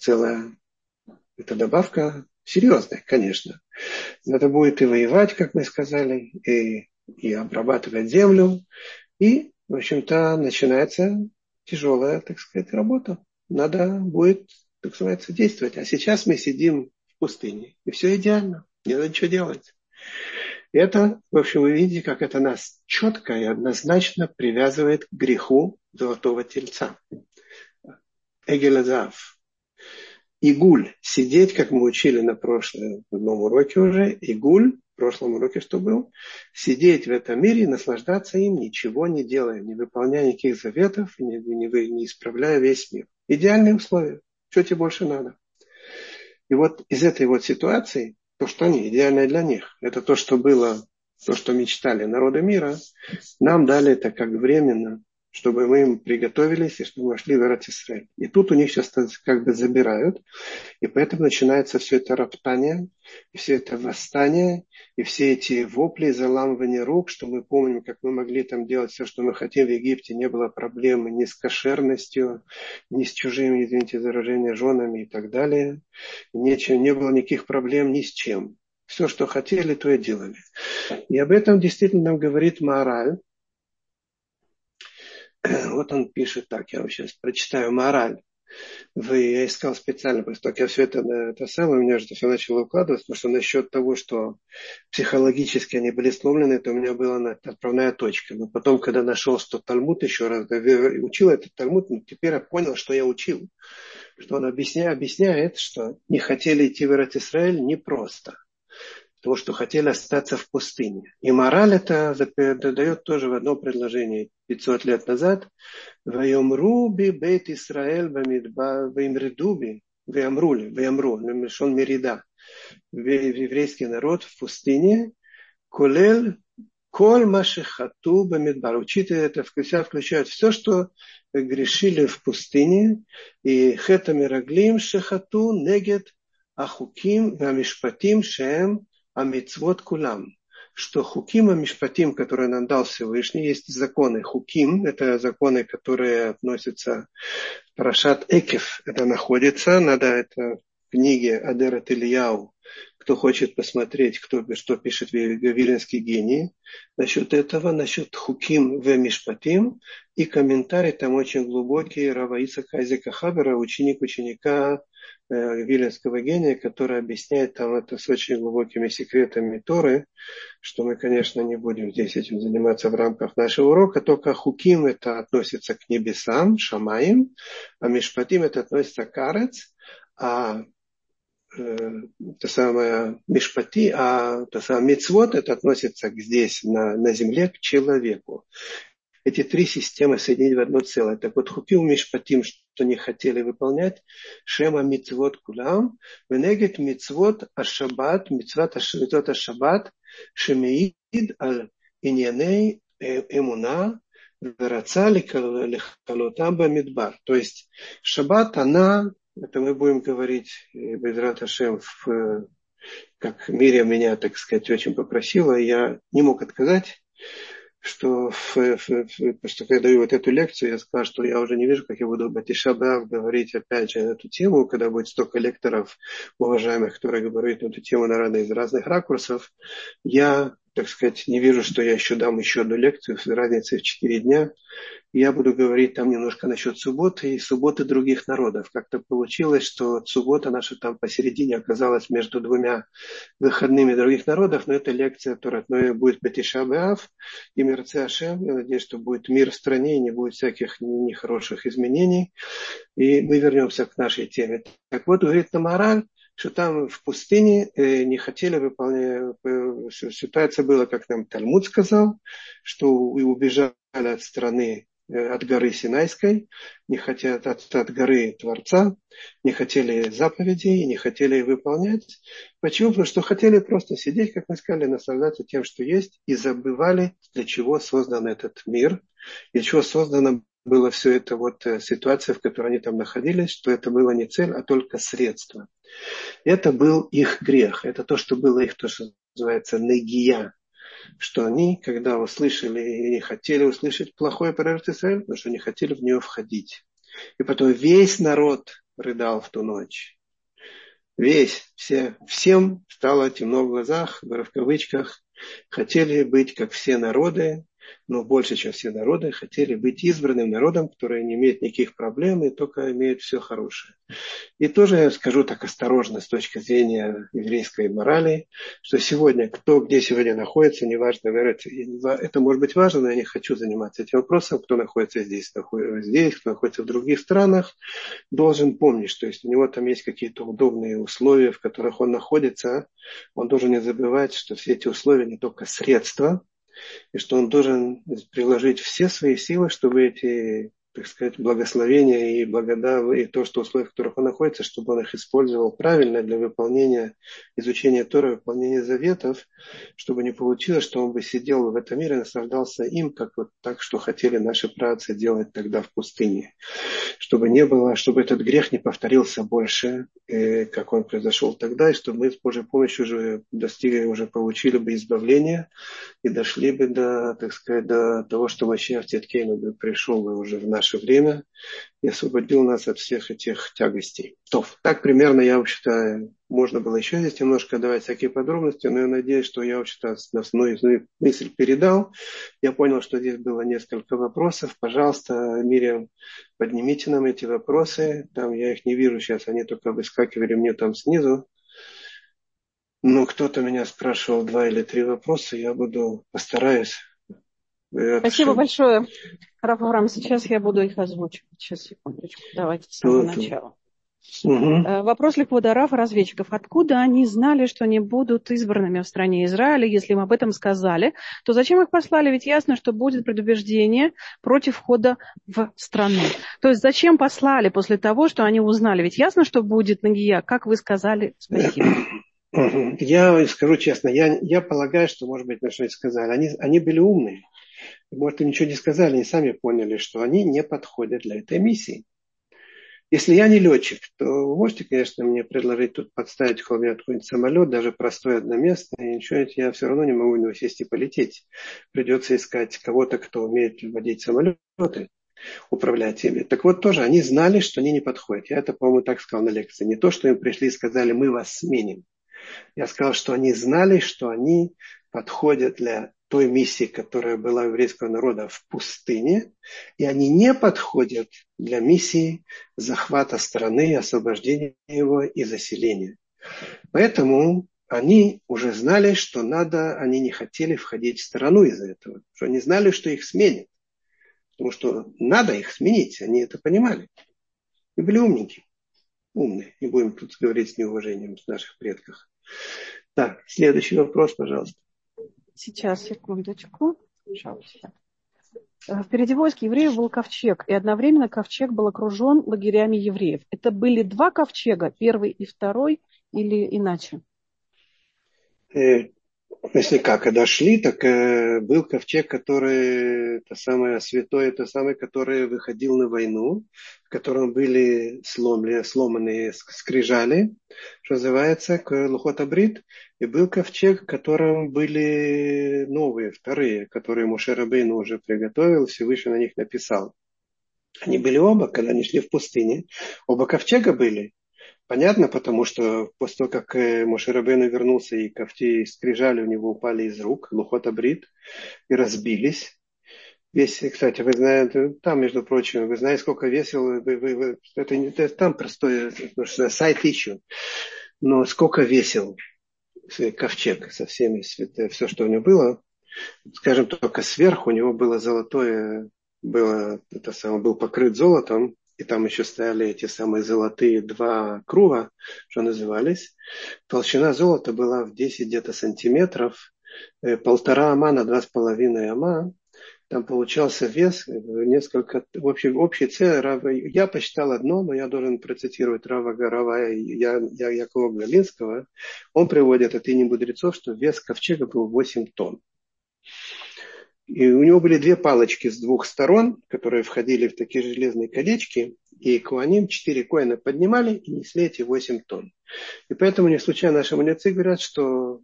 добавка серьезная, конечно. Надо будет и воевать, как мы сказали, и обрабатывать землю. И, в общем-то, начинается тяжелая, так сказать, работа. Надо будет, так сказать, действовать. А сейчас мы сидим в пустыне. И все идеально. Не надо ничего делать. И это, в общем, вы видите, как это нас четко и однозначно привязывает к греху золотого тельца. Эгелазав. Игуль, сидеть, как мы учили на прошлом уроке уже, игуль, в прошлом уроке что был, сидеть в этом мире и наслаждаться им, ничего не делая, не выполняя никаких заветов, не исправляя весь мир. Идеальные условия. Что тебе больше надо? И вот из этой вот ситуации, то, что они, идеальное для них, это то, что было, то, что мечтали народы мира, нам дали это как временно, чтобы мы им приготовились и чтобы мы вошли в Эрец-Исраэль. И тут у них сейчас как бы забирают, и поэтому начинается все это роптание, и все это восстание, и все эти вопли, заламывание рук, что мы помним, как мы могли там делать все, что мы хотим в Египте, не было проблемы ни с кошерностью, ни с чужими, извините за выражение, женами и так далее. Не было никаких проблем ни с чем. Все, что хотели, то и делали. И об этом действительно нам говорит Маораль. Вот он пишет так, я вам сейчас прочитаю Маораль. Я искал специально, просто так я все это самое, у меня же все начало укладываться, потому что насчет того, что психологически они были сломлены, это у меня была отправная точка. Но потом, когда нашел, что Талмуд еще раз учил этот Талмуд, теперь я понял, что я учил. Что он объясняет, что не хотели идти в Эрец-Исраэль непросто. Потому что хотели остаться в пустыне. И мораль это дает тоже в одном предложении 500 лет назад. «Ваямру би бейт Исраэль ваимриду би ваямру мешон мерида». Еврейский народ в пустыне колель коль машихату бамидбар. Учитывая это, включают все, что грешили в пустыне. И хета мираглим шехату негет ахуким вамишпатим шеем амитцвот кулам, что хуким амишпатим, которые нам дал Всевышний, есть законы хуким, это законы, которые относятся к Парашат Экев, это находится, надо это в книге Адерет Ильяу, кто хочет посмотреть, что пишет Виленский гений, насчет этого, насчет хуким в мишпатим, и комментарий там очень глубокий Рава Ицхака Айзека Хабера, ученик ученика Виленского гения, который объясняет там это с очень глубокими секретами Торы, что мы, конечно, не будем здесь этим заниматься в рамках нашего урока, только хуким это относится к небесам, шамаим, а мишпатим это относится к арец, а то самое мишпати, а то самое мицвот это относится здесь на земле к человеку. Эти три системы соединить в одно целое. Так вот, хуким мишпатим, что не хотели выполнять, шема мицвот кулам, венегет мицвот ашабат, мицвот ашабат, шемеид аль иньяней эмуна вераца лехалота бамидбар. То есть шаббат, она, это мы будем говорить Безрат Ашем, как Мирьям меня, так сказать, очень попросила, я не мог отказать, что когда я даю вот эту лекцию, я сказал, что я уже не вижу, как я буду Батиша Б'Ав говорить опять же на эту тему, когда будет столько лекторов уважаемых, которые говорят на эту тему из разных ракурсов. Я, так сказать, не вижу, что я еще дам еще одну лекцию с разницей в 4 дня. Я буду говорить там немножко насчет субботы и субботы других народов. Как-то получилось, что суббота наша там посередине оказалась между двумя выходными других народов, но это лекция, которая будет по Тиша Б'Ав и Мирце Ашем. Я надеюсь, что будет мир в стране и не будет всяких нехороших изменений. И мы вернемся к нашей теме. Так вот, говорит Тамараль, что там в пустыне не хотели выполнять. Ситуация была, как нам Талмуд сказал, что убежали от страны, от горы Синайской, не хотят от горы Творца, не хотели заповедей, не хотели их выполнять. Почему? Потому что хотели просто сидеть, как мы сказали, наслаждаться тем, что есть, и забывали, для чего создан этот мир, для чего создана была все это ситуация, в которой они там находились, что это было не цель, а только средство. Это был их грех, это то, что было их, то, что называется негия, что они, когда услышали и не хотели услышать плохое про Эрец-Исраэль, потому что не хотели в нее входить. И потом весь народ рыдал в ту ночь. Всем стало темно в глазах, в кавычках, хотели быть как все народы, но больше, чем все народы, хотели быть избранным народом, который не имеет никаких проблем и только имеет все хорошее. И тоже я скажу так осторожно с точки зрения еврейской морали, что сегодня, кто где сегодня находится, неважно, это может быть важно, но я не хочу заниматься этим вопросом, кто находится здесь, кто находится в других странах, должен помнить, что если у него там есть какие-то удобные условия, в которых он находится, он должен не забывать, что все эти условия не только средства, и что он должен приложить все свои силы, чтобы эти, так сказать, благословения и благодать, и то, что условия, в которых он находится, чтобы он их использовал правильно для выполнения, изучения Торы, выполнения заветов, чтобы не получилось, что он бы сидел в этом мире и наслаждался им, как вот так, что хотели наши праотцы делать тогда в пустыне. Чтобы не было, чтобы этот грех не повторился больше, как он произошел тогда, и чтобы мы с Божьей помощью уже достигли, уже получили бы избавления и дошли бы до, так сказать, до того, что Машиах Циткейну бы пришел бы уже в наше время и освободил нас от всех этих тягостей. Так примерно, я вообще-то, можно было еще здесь немножко давать всякие подробности, но я надеюсь, что я вообще-то основную мысль передал. Я понял, что здесь было несколько вопросов. Пожалуйста, Мирьям, поднимите нам эти вопросы. Там я их не вижу сейчас, они только выскакивали мне там снизу. Ну, кто-то меня спрашивал 2 или 3 вопроса, я постараюсь. Спасибо большое, Рав Авраам. Сейчас я буду их озвучивать. Сейчас, секундочку. Давайте с самого начала. Угу. Вопрос Ликвода Рава разведчиков. Откуда они знали, что они будут избранными в стране Израиля? Если им об этом сказали, то зачем их послали? Ведь ясно, что будет предубеждение против входа в страну. То есть зачем послали после того, что они узнали? Ведь ясно, что будет нагия, как вы сказали. Спасибо. Я скажу честно, я полагаю, что, может быть, на что-нибудь сказали. Они были умные. Может, им ничего не сказали, они сами поняли, что они не подходят для этой миссии. Если я не летчик, то вы можете, конечно, мне предложить тут подставить около меня какой-нибудь самолет, даже простой одноместный, и ничего, я все равно не могу в него сесть и полететь. Придется искать кого-то, кто умеет водить самолеты, управлять ими. Так вот, тоже они знали, что они не подходят. Я это, по-моему, так сказал на лекции. Не то, что им пришли и сказали, мы вас сменим. Я сказал, что они знали, что они подходят для той миссии, которая была у еврейского народа в пустыне, и они не подходят для миссии захвата страны, освобождения его и заселения. Поэтому они уже знали, что они не хотели входить в страну из-за этого, что они знали, что их сменят, потому что надо их сменить, они это понимали. И были умненькие, умные, не будем тут говорить с неуважением в наших предках. Так, следующий вопрос, пожалуйста. Сейчас, секундочку. Пожалуйста. Впереди войск евреев был ковчег, и одновременно ковчег был окружен лагерями евреев. Это были 2 ковчега, первый и второй, или иначе? Если как, когда шли, так был ковчег, который, это самое святое, это самое, который выходил на войну, в котором были сломанные скрижали, что называется, лухот абрит, и был ковчег, в котором были новые, вторые, которые Моше Рабейну уже приготовил, Всевышний на них написал. Они были оба, когда они шли в пустыне, оба ковчега были. Понятно, потому что после того, как Моше Рабейну вернулся, и ковчеги скрижали у него упали из рук, лухот абрит, и разбились. Весь, кстати, вы знаете, там, между прочим, вы знаете, сколько весил, это, это там простой сайт ищу, но сколько весил ковчег со всеми, все, что у него было, скажем, только сверху у него было золотое, было, это самое, был покрыт золотом, и там еще стояли эти самые золотые два круга, что назывались. Толщина золота была в 10 где-то сантиметров, 1,5 ама на 2,5 ама. Там получался вес несколько, в общем, общий цель, я посчитал одно, но я должен процитировать Рава Якова Галинского. Он приводит от имени мудрецов, что вес ковчега был 8 тонн. И у него были две палочки с двух сторон, которые входили в такие железные колечки, и коаним, 4 коэна поднимали и несли эти 8 тонн. И поэтому не случайно наши мудрецы говорят, что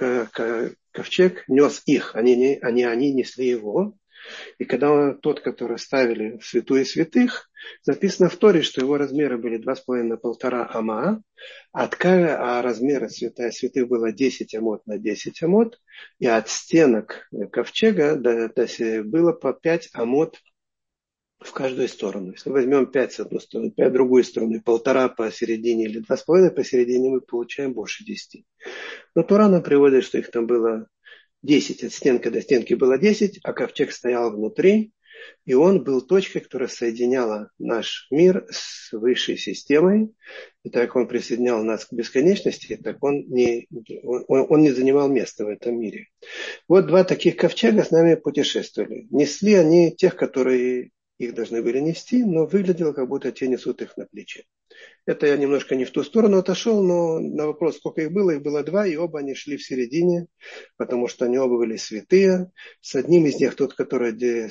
ковчег нес их, они несли его. И когда тот, который ставили в святую святых, записано в Торе, что его размеры были 2,5 на 1,5 ама, а размеры святая святых было 10 амот на 10 амот, и от стенок ковчега было по 5 амот в каждую сторону. Если возьмем 5 с одной стороны, 5 с другой стороны, 1,5 посередине или 2,5 посередине, мы получаем больше 10. Но Тора нам приводит, что их там было 10, от стенки до стенки было 10, а ковчег стоял внутри, и он был точкой, которая соединяла наш мир с высшей системой. И так как он присоединял нас к бесконечности, так он не занимал места в этом мире. Вот два таких ковчега с нами путешествовали. Несли они тех, которые их должны были нести, но выглядело, как будто те несут их на плече. Это я немножко не в ту сторону отошел, но на вопрос, сколько их было два, и оба они шли в середине, потому что они оба были святые. С одним из них, тот, который,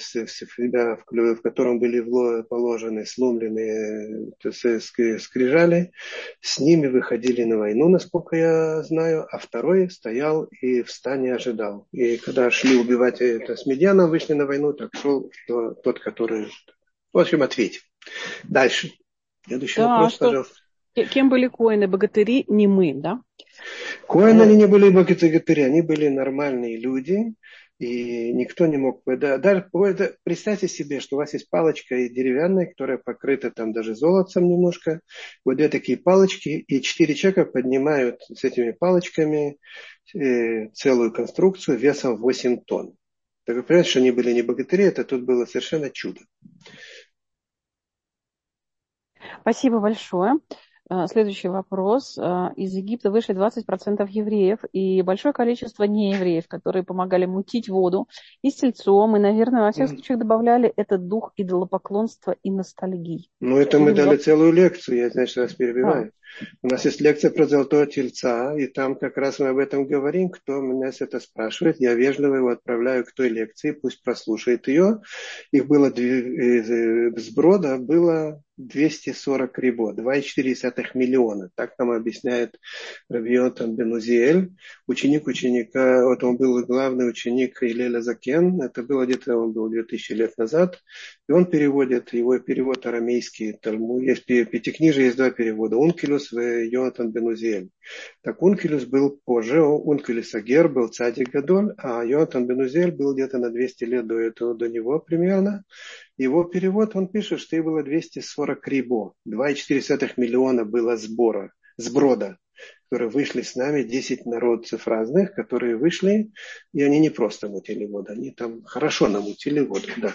в котором были положены сломленные скрижали, с ними выходили на войну, насколько я знаю, а второй стоял и в стане ожидал. И когда шли убивать это с Медьяном, вышли на войну, так шел тот, который... В общем, ответил. Дальше. Следующий вопрос, пожалуйста. Кем были коэны, богатыри, не мы, да? Коэны они не были богатыри, они были нормальные люди, и никто не мог... Даже представьте себе, что у вас есть палочка деревянная, которая покрыта там даже золотом немножко. Вот две такие палочки, и 4 человека поднимают с этими палочками целую конструкцию весом 8 тонн. Так вы понимаете, что они были не богатыри, это тут было совершенно чудо. Спасибо большое. Следующий вопрос. Из Египта вышли 20% евреев и большое количество неевреев, которые помогали мутить воду и с тельцом, и, наверное, во всех случаях добавляли этот дух идолопоклонства и ностальгии. Ну, это мы дали целую лекцию, я, значит, вас перебиваю. У нас есть лекция про золотого тельца, и там как раз мы об этом говорим. Кто меня это спрашивает, я вежливо его отправляю к той лекции, пусть прослушает ее. Их было с брода было 240 рибо, 2,4 миллиона. Так нам объясняет Раби Йонатан бен Узиэль, ученик ученика, вот он был главный ученик Илеля Закен, это было где-то, он был 2000 лет назад, и он переводит, его перевод арамейский, Талмуд, есть пятикнижие, есть два перевода, Ункилус и Йонатан бен Узиэль. Так Ункилус был позже, Ункилус Агер был цадик Гадоль, а Йонатан бен Узиэль был где-то на 200 лет до него примерно. Его перевод, он пишет, что их было 240 рибо, 2,4 миллиона было сброда, которые вышли с нами, 10 народцев разных, которые вышли, и они не просто мутили воду, они там хорошо намутили воду, да.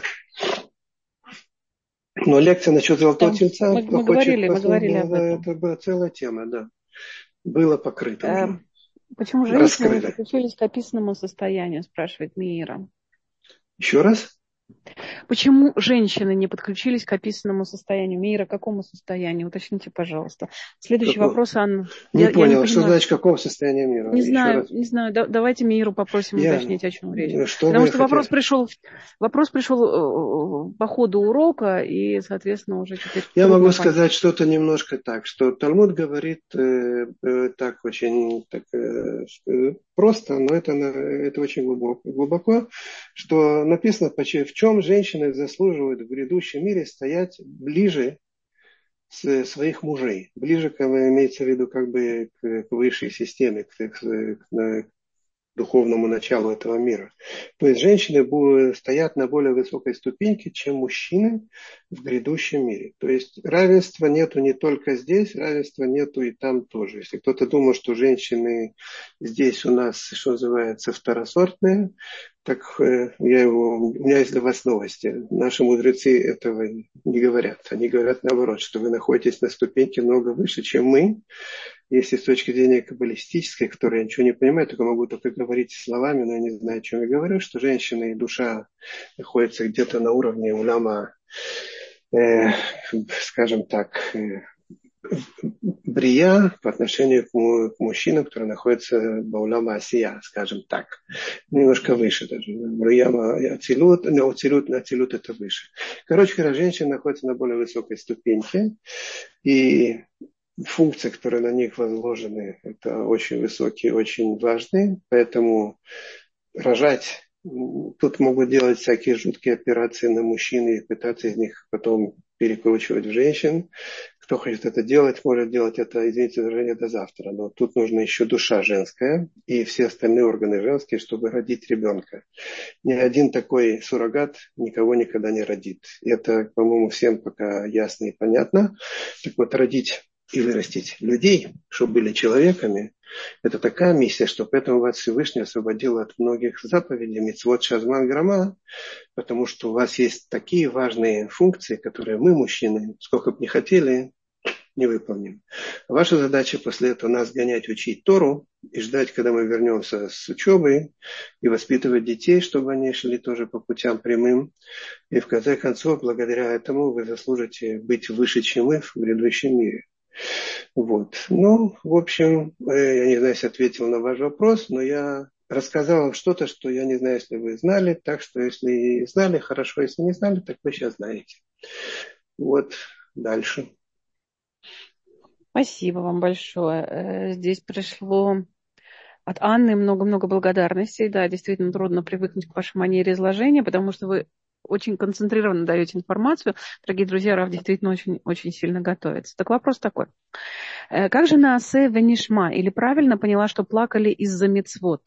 Но лекция насчет золотого тельца, мы говорили об этом. Это была целая тема, да. Было покрыто уже. Почему женщины не подключились к описанному состоянию, спрашивает Мира. Еще раз? Почему женщины не подключились к описанному состоянию мира? К какому состоянию? Уточните, пожалуйста. Следующий Какого? вопрос, Анна. Не Я не понял, что понимаю. значит, в каком состоянии мира? Не Еще знаю, раз. не знаю. Давайте Миру попросим Я, уточнить, о чем речь. что Потому вы что хотели? вопрос пришел по ходу урока, и, соответственно, уже теперь Я трудно могу понять. сказать что-то немножко так, что Талмуд говорит так очень так, просто, но это очень глубоко, что написано, в чем женщины заслуживают в грядущем мире стоять ближе своих мужей, ближе, имеется в виду, как бы к высшей системе, к духовному началу этого мира. То есть женщины стоят на более высокой ступеньке, чем мужчины в грядущем мире. То есть равенства нету не только здесь, равенства нету и там тоже. Если кто-то думал, что женщины здесь у нас, что называется, второсортные, так у меня есть для вас новости. Наши мудрецы этого не говорят. Они говорят наоборот, что вы находитесь на ступеньке много выше, чем мы. Если с точки зрения каббалистической, которой я ничего не понимаю, только могу только говорить словами, но я не знаю, о чем я говорю, что женщина и душа находятся где-то на уровне улама, скажем так, брия по отношению к мужчинам, которые находятся в улама асия, скажем так. Немножко выше даже. Брия ацилут, но ацилут это выше. Короче говоря, женщина находится на более высокой ступеньке, и функции, которые на них возложены, это очень высокие, очень важные. Поэтому рожать, тут могут делать всякие жуткие операции на мужчин и пытаться из них потом перекручивать в женщин. Кто хочет это делать, может делать это, извините за выражение, до завтра. Но тут нужна еще душа женская и все остальные органы женские, чтобы родить ребенка. Ни один такой суррогат никого никогда не родит. Это, по-моему, всем пока ясно и понятно. Так вот, родить и вырастить людей, чтобы были человеками, это такая миссия, что поэтому вас Всевышний освободил от многих заповедей, мицвот, шазман, грама, потому что у вас есть такие важные функции, которые мы, мужчины, сколько бы ни хотели, не выполним. Ваша задача после этого нас гонять, учить Тору и ждать, когда мы вернемся с учебы, и воспитывать детей, чтобы они шли тоже по путям прямым. И в конце концов, благодаря этому вы заслужите быть выше, чем мы в грядущем мире. Вот. Ну, в общем, я не знаю, если ответил на ваш вопрос, но я рассказал вам что-то, что я не знаю, если вы знали. Так что, если знали, хорошо. Если не знали, так вы сейчас знаете. Вот. Дальше. Спасибо вам большое. Здесь пришло от Анны много-много благодарностей. Да, действительно трудно привыкнуть к вашей манере изложения, потому что вы очень концентрированно даете информацию. Дорогие друзья, Рав действительно очень, очень сильно готовится. Так вопрос такой. Как же Наасе венишма? Или правильно поняла, что плакали из-за мицвот?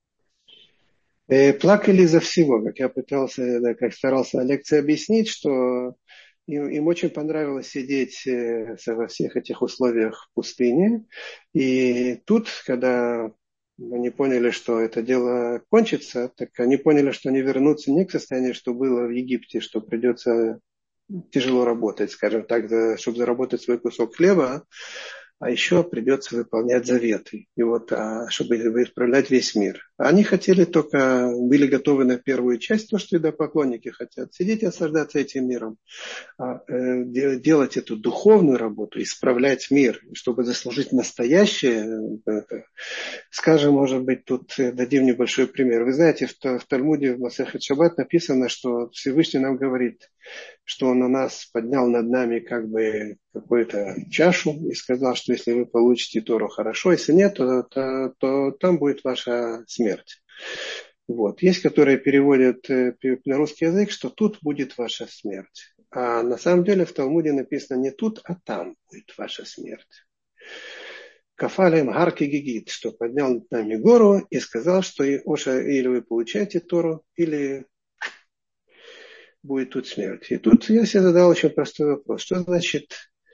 Плакали из-за всего, как я пытался, да, как старался на лекции объяснить, что им очень понравилось сидеть во всех этих условиях в пустыне. И тут, когда они поняли, что это дело кончится, так они поняли, что они вернутся не к состоянию, что было в Египте, что придется тяжело работать, скажем так, чтобы заработать свой кусок хлеба, а еще придется выполнять заветы. И вот, чтобы исправлять весь мир. Они хотели только, были готовы на первую часть, то, что идолопоклонники хотят, сидеть и наслаждаться этим миром. Делать эту духовную работу, исправлять мир, чтобы заслужить настоящее, скажем, может быть, тут дадим небольшой пример. Вы знаете, в Талмуде, в Масехет Шаббат написано, что Всевышний нам говорит, что он на нас поднял над нами как бы какую-то чашу и сказал, что если вы получите Тору, хорошо, если нет, то там будет ваша смерть. Вот. Есть, которые переводят на русский язык, что тут будет ваша смерть. А на самом деле в Талмуде написано не тут, а там будет ваша смерть. Кафалем гарки гигит, что поднял над нами гору и сказал, что или вы получаете Тору, или будет тут смерть. И тут я себе задал очень простой вопрос. Что значит,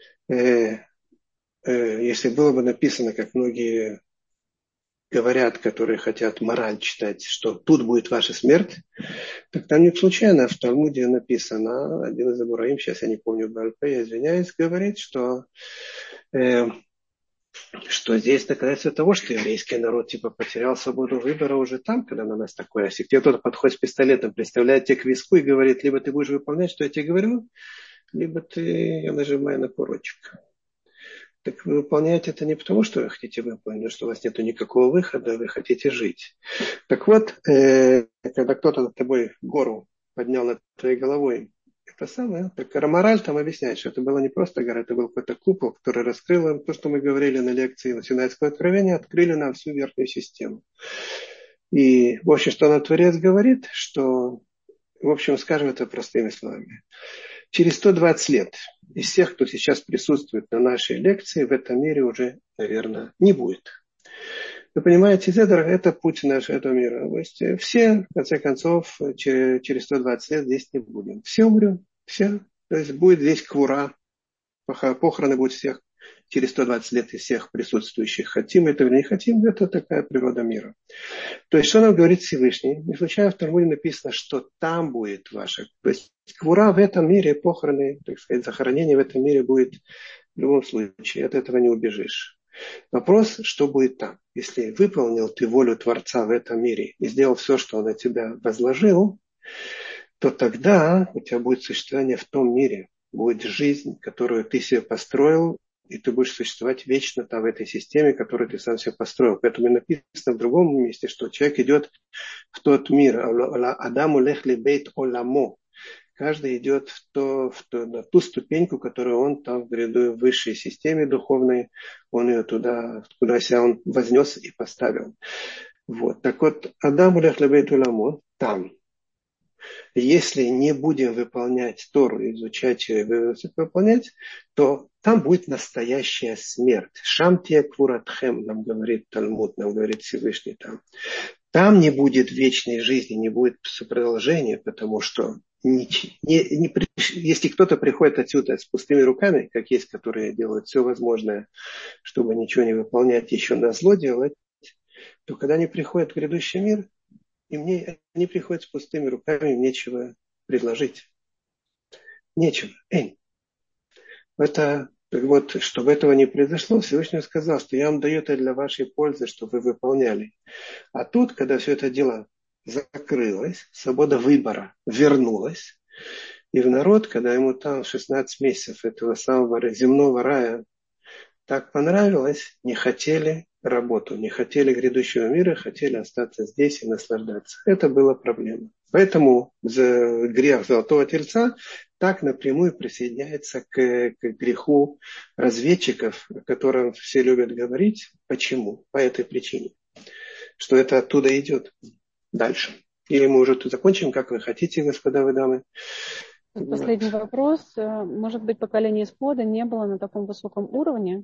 если было бы написано, как многие говорят, которые хотят мораль читать, что тут будет ваша смерть, так там не случайно в Талмуде написано, один из Абураим, сейчас я не помню, я извиняюсь, говорит, что что здесь доказательство того, что еврейский народ типа потерял свободу выбора уже там, когда на нас такое. Если к тебе кто-то подходит с пистолетом, представляет тебе к виску и говорит, либо ты будешь выполнять, что я тебе говорю, либо я нажимаю на курочек. Так вы выполняете это не потому, что вы хотите выполнить, а что у вас нет никакого выхода, вы хотите жить. Так вот, когда кто-то над тобой гору поднял над твоей головой, это самое, так Рамараль там объясняет, что это была не просто гора, это был какой-то купол, который раскрыл им то, что мы говорили на лекции на Синайского откровения, открыли нам всю верхнюю систему. И, в общем, что нам Творец говорит, что, в общем, скажем это простыми словами. Через 120 лет из всех, кто сейчас присутствует на нашей лекции, в этом мире уже, наверное, не будет. Вы понимаете, это путь этого мира. То есть все, в конце концов, через 120 лет здесь не будем. Все умрем, все. То есть будет здесь квура, похороны будут всех через 120 лет из всех присутствующих. Хотим мы этого или не хотим, это такая природа мира. То есть, что нам говорит Всевышний? Не случайно в Талмуде написано, что там будет ваше. То есть, квура в этом мире, похороны, так сказать, захоронение в этом мире будет в любом случае. От этого не убежишь. Вопрос, что будет там? Если выполнил ты волю Творца в этом мире и сделал все, что он на тебя возложил, то тогда у тебя будет существование в том мире. Будет жизнь, которую ты себе построил, и ты будешь существовать вечно там в этой системе, которую ты сам себе построил. Поэтому написано в другом месте, что человек идет в тот мир. Адаму лехли бейт оламо. Каждый идет на ту ступеньку, которую он там в гряду в высшей системе духовной, он ее туда, куда себя он вознес и поставил. Вот. Так вот, Адаму лехли бейт оламо там. Если не будем выполнять Тору, изучать ее и выполнять, то там будет настоящая смерть. Шамтия квуратхем, нам говорит Талмуд, нам говорит Всевышний там. Там не будет вечной жизни, не будет продолжения, потому что если кто-то приходит отсюда с пустыми руками, как есть, которые делают все возможное, чтобы ничего не выполнять, еще на зло делать, то когда они приходят в грядущий мир, они приходят с пустыми руками, им нечего предложить. Нечего. Это, вот, чтобы этого не произошло, Всевышний сказал, что я вам даю это для вашей пользы, чтобы вы выполняли. А тут, когда все это дело закрылось, свобода выбора вернулась, и в народ, когда ему там 16 месяцев этого самого земного рая так понравилось, не хотели работу, не хотели грядущего мира, хотели остаться здесь и наслаждаться. Это была проблема. Поэтому грех Золотого Тельца так напрямую присоединяется к греху разведчиков, о котором все любят говорить. Почему? По этой причине. Что это оттуда идет. Дальше. Или мы уже тут закончим, как вы хотите, господа вы дамы. Последний вопрос. Может быть, поколение исхода не было на таком высоком уровне?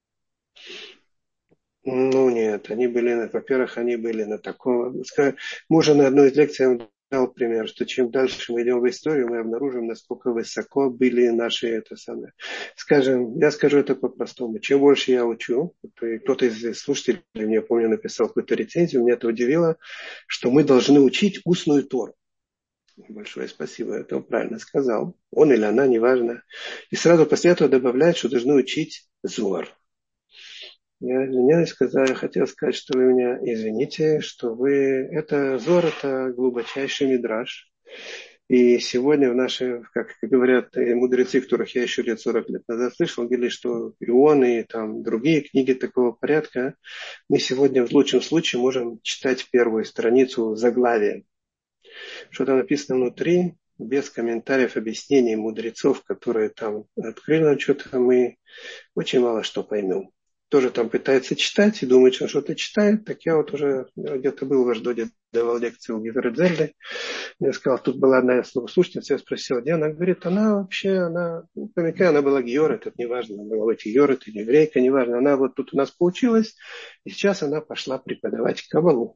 Ну нет, во-первых, они были на таком... Мы уже на одной из лекций дал пример, что чем дальше мы идем в историю, мы обнаружим, насколько высоко были наши Скажем, я скажу это по-простому. Чем больше я учу, кто-то из слушателей, я помню, написал какую-то рецензию, меня это удивило, что мы должны учить устную Тору. Большое спасибо, это он правильно сказал. Он или она, неважно. И сразу после этого добавляет, что должны учить Зоар. Я извиняюсь, я хотел сказать, что вы меня извините, что Зоар это глубочайший мидраш. И сегодня как говорят мудрецы, которых я еще лет 40 лет назад слышал, говорили, что Ион и там другие книги такого порядка, мы сегодня в лучшем случае можем читать первую страницу заглавия. Что там написано внутри, без комментариев, объяснений мудрецов, которые там открыли нам что-то, мы очень мало что поймем. Тоже там пытается читать и думает, что что-то читает. Так я вот уже где-то был в Аждоде, давал лекцию у Геврет Зельды. Я сказал, тут была одна слушательница, я спросил, где она? Говорит, она была георет, это неважно, она была георет или еврейка, неважно. Она вот тут у нас поучилась, и сейчас она пошла преподавать кабалу.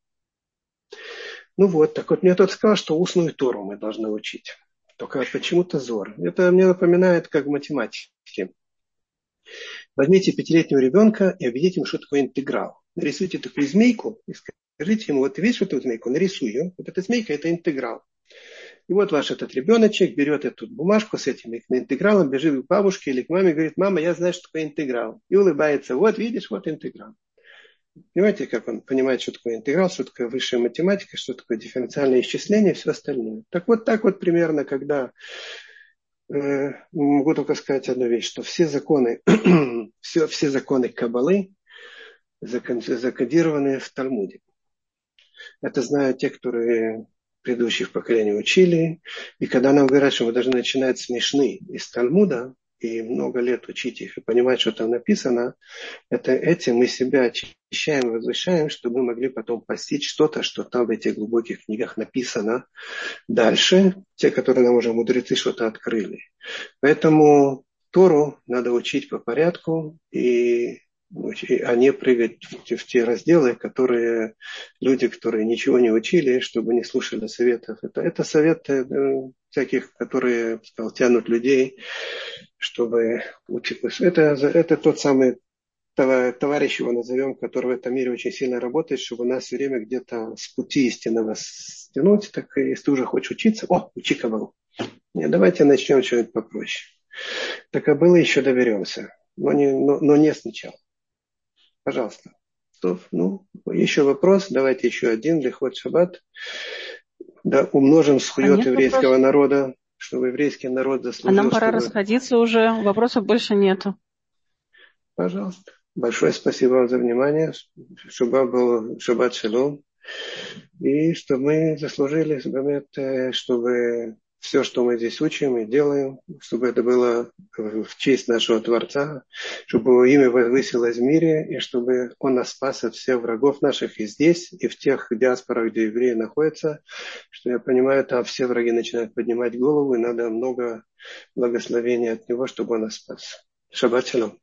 Ну вот, так вот мне тот сказал, что устную Тору мы должны учить. Только почему-то Зор. Это мне напоминает, как в математике. Возьмите 5-летнего ребенка и объясните ему, что такое интеграл. Нарисуйте такую змейку и скажите ему, вот ты видишь эту змейку, нарисуй ее. Вот эта змейка – это интеграл. И вот ваш этот ребеночек берет эту бумажку с этим интегралом, бежит к бабушке или к маме и говорит: мама, я знаю, что такое интеграл. И улыбается: вот видишь, вот интеграл. Понимаете, как он понимает, что такое интеграл, что такое высшая математика, что такое дифференциальное исчисление и все остальное. Так вот примерно, когда могу только сказать одну вещь, что все законы, все законы Каббалы закодированы в Талмуде. Это знают те, которые предыдущих поколений учили. И когда нам говорят, что мы должны начинать с Мишны из Талмуда и много лет учить их и понимать, что там написано, этим мы себя очищаем, возвышаем, чтобы мы могли потом постичь что-то, что там в этих глубоких книгах написано дальше, те, которые нам уже мудрецы что-то открыли. Поэтому Тору надо учить по порядку, а не прыгать в те разделы, которые люди, которые ничего не учили, чтобы не слушали советов. Это советы всяких, которые, сказал, тянут людей, чтобы учиться. Это тот самый товарищ, его назовем, который в этом мире очень сильно работает, чтобы нас все время где-то с пути истинного стянуть. Так если ты уже хочешь учиться, учи Кабалу. Нет, давайте начнем что-нибудь попроще. До Кабалы еще доберемся, но не сначала. Пожалуйста. Еще вопрос. Давайте еще один. Лихот Шаббат. Да, умножим схует еврейского народа, чтобы еврейский народ заслужил. А нам пора расходиться уже. Вопросов больше нету. Пожалуйста. Большое спасибо вам за внимание. Чтобы был Шаббат Шалом. И чтобы мы заслужили, чтобы все, что мы здесь учим и делаем, чтобы это было в честь нашего Творца, чтобы его имя возвысилось в мире, и чтобы он нас спас от всех врагов наших и здесь, и в тех диаспорах, где евреи находятся, что я понимаю, там все враги начинают поднимать голову, и надо много благословения от него, чтобы он нас спас. Шаббат шалом.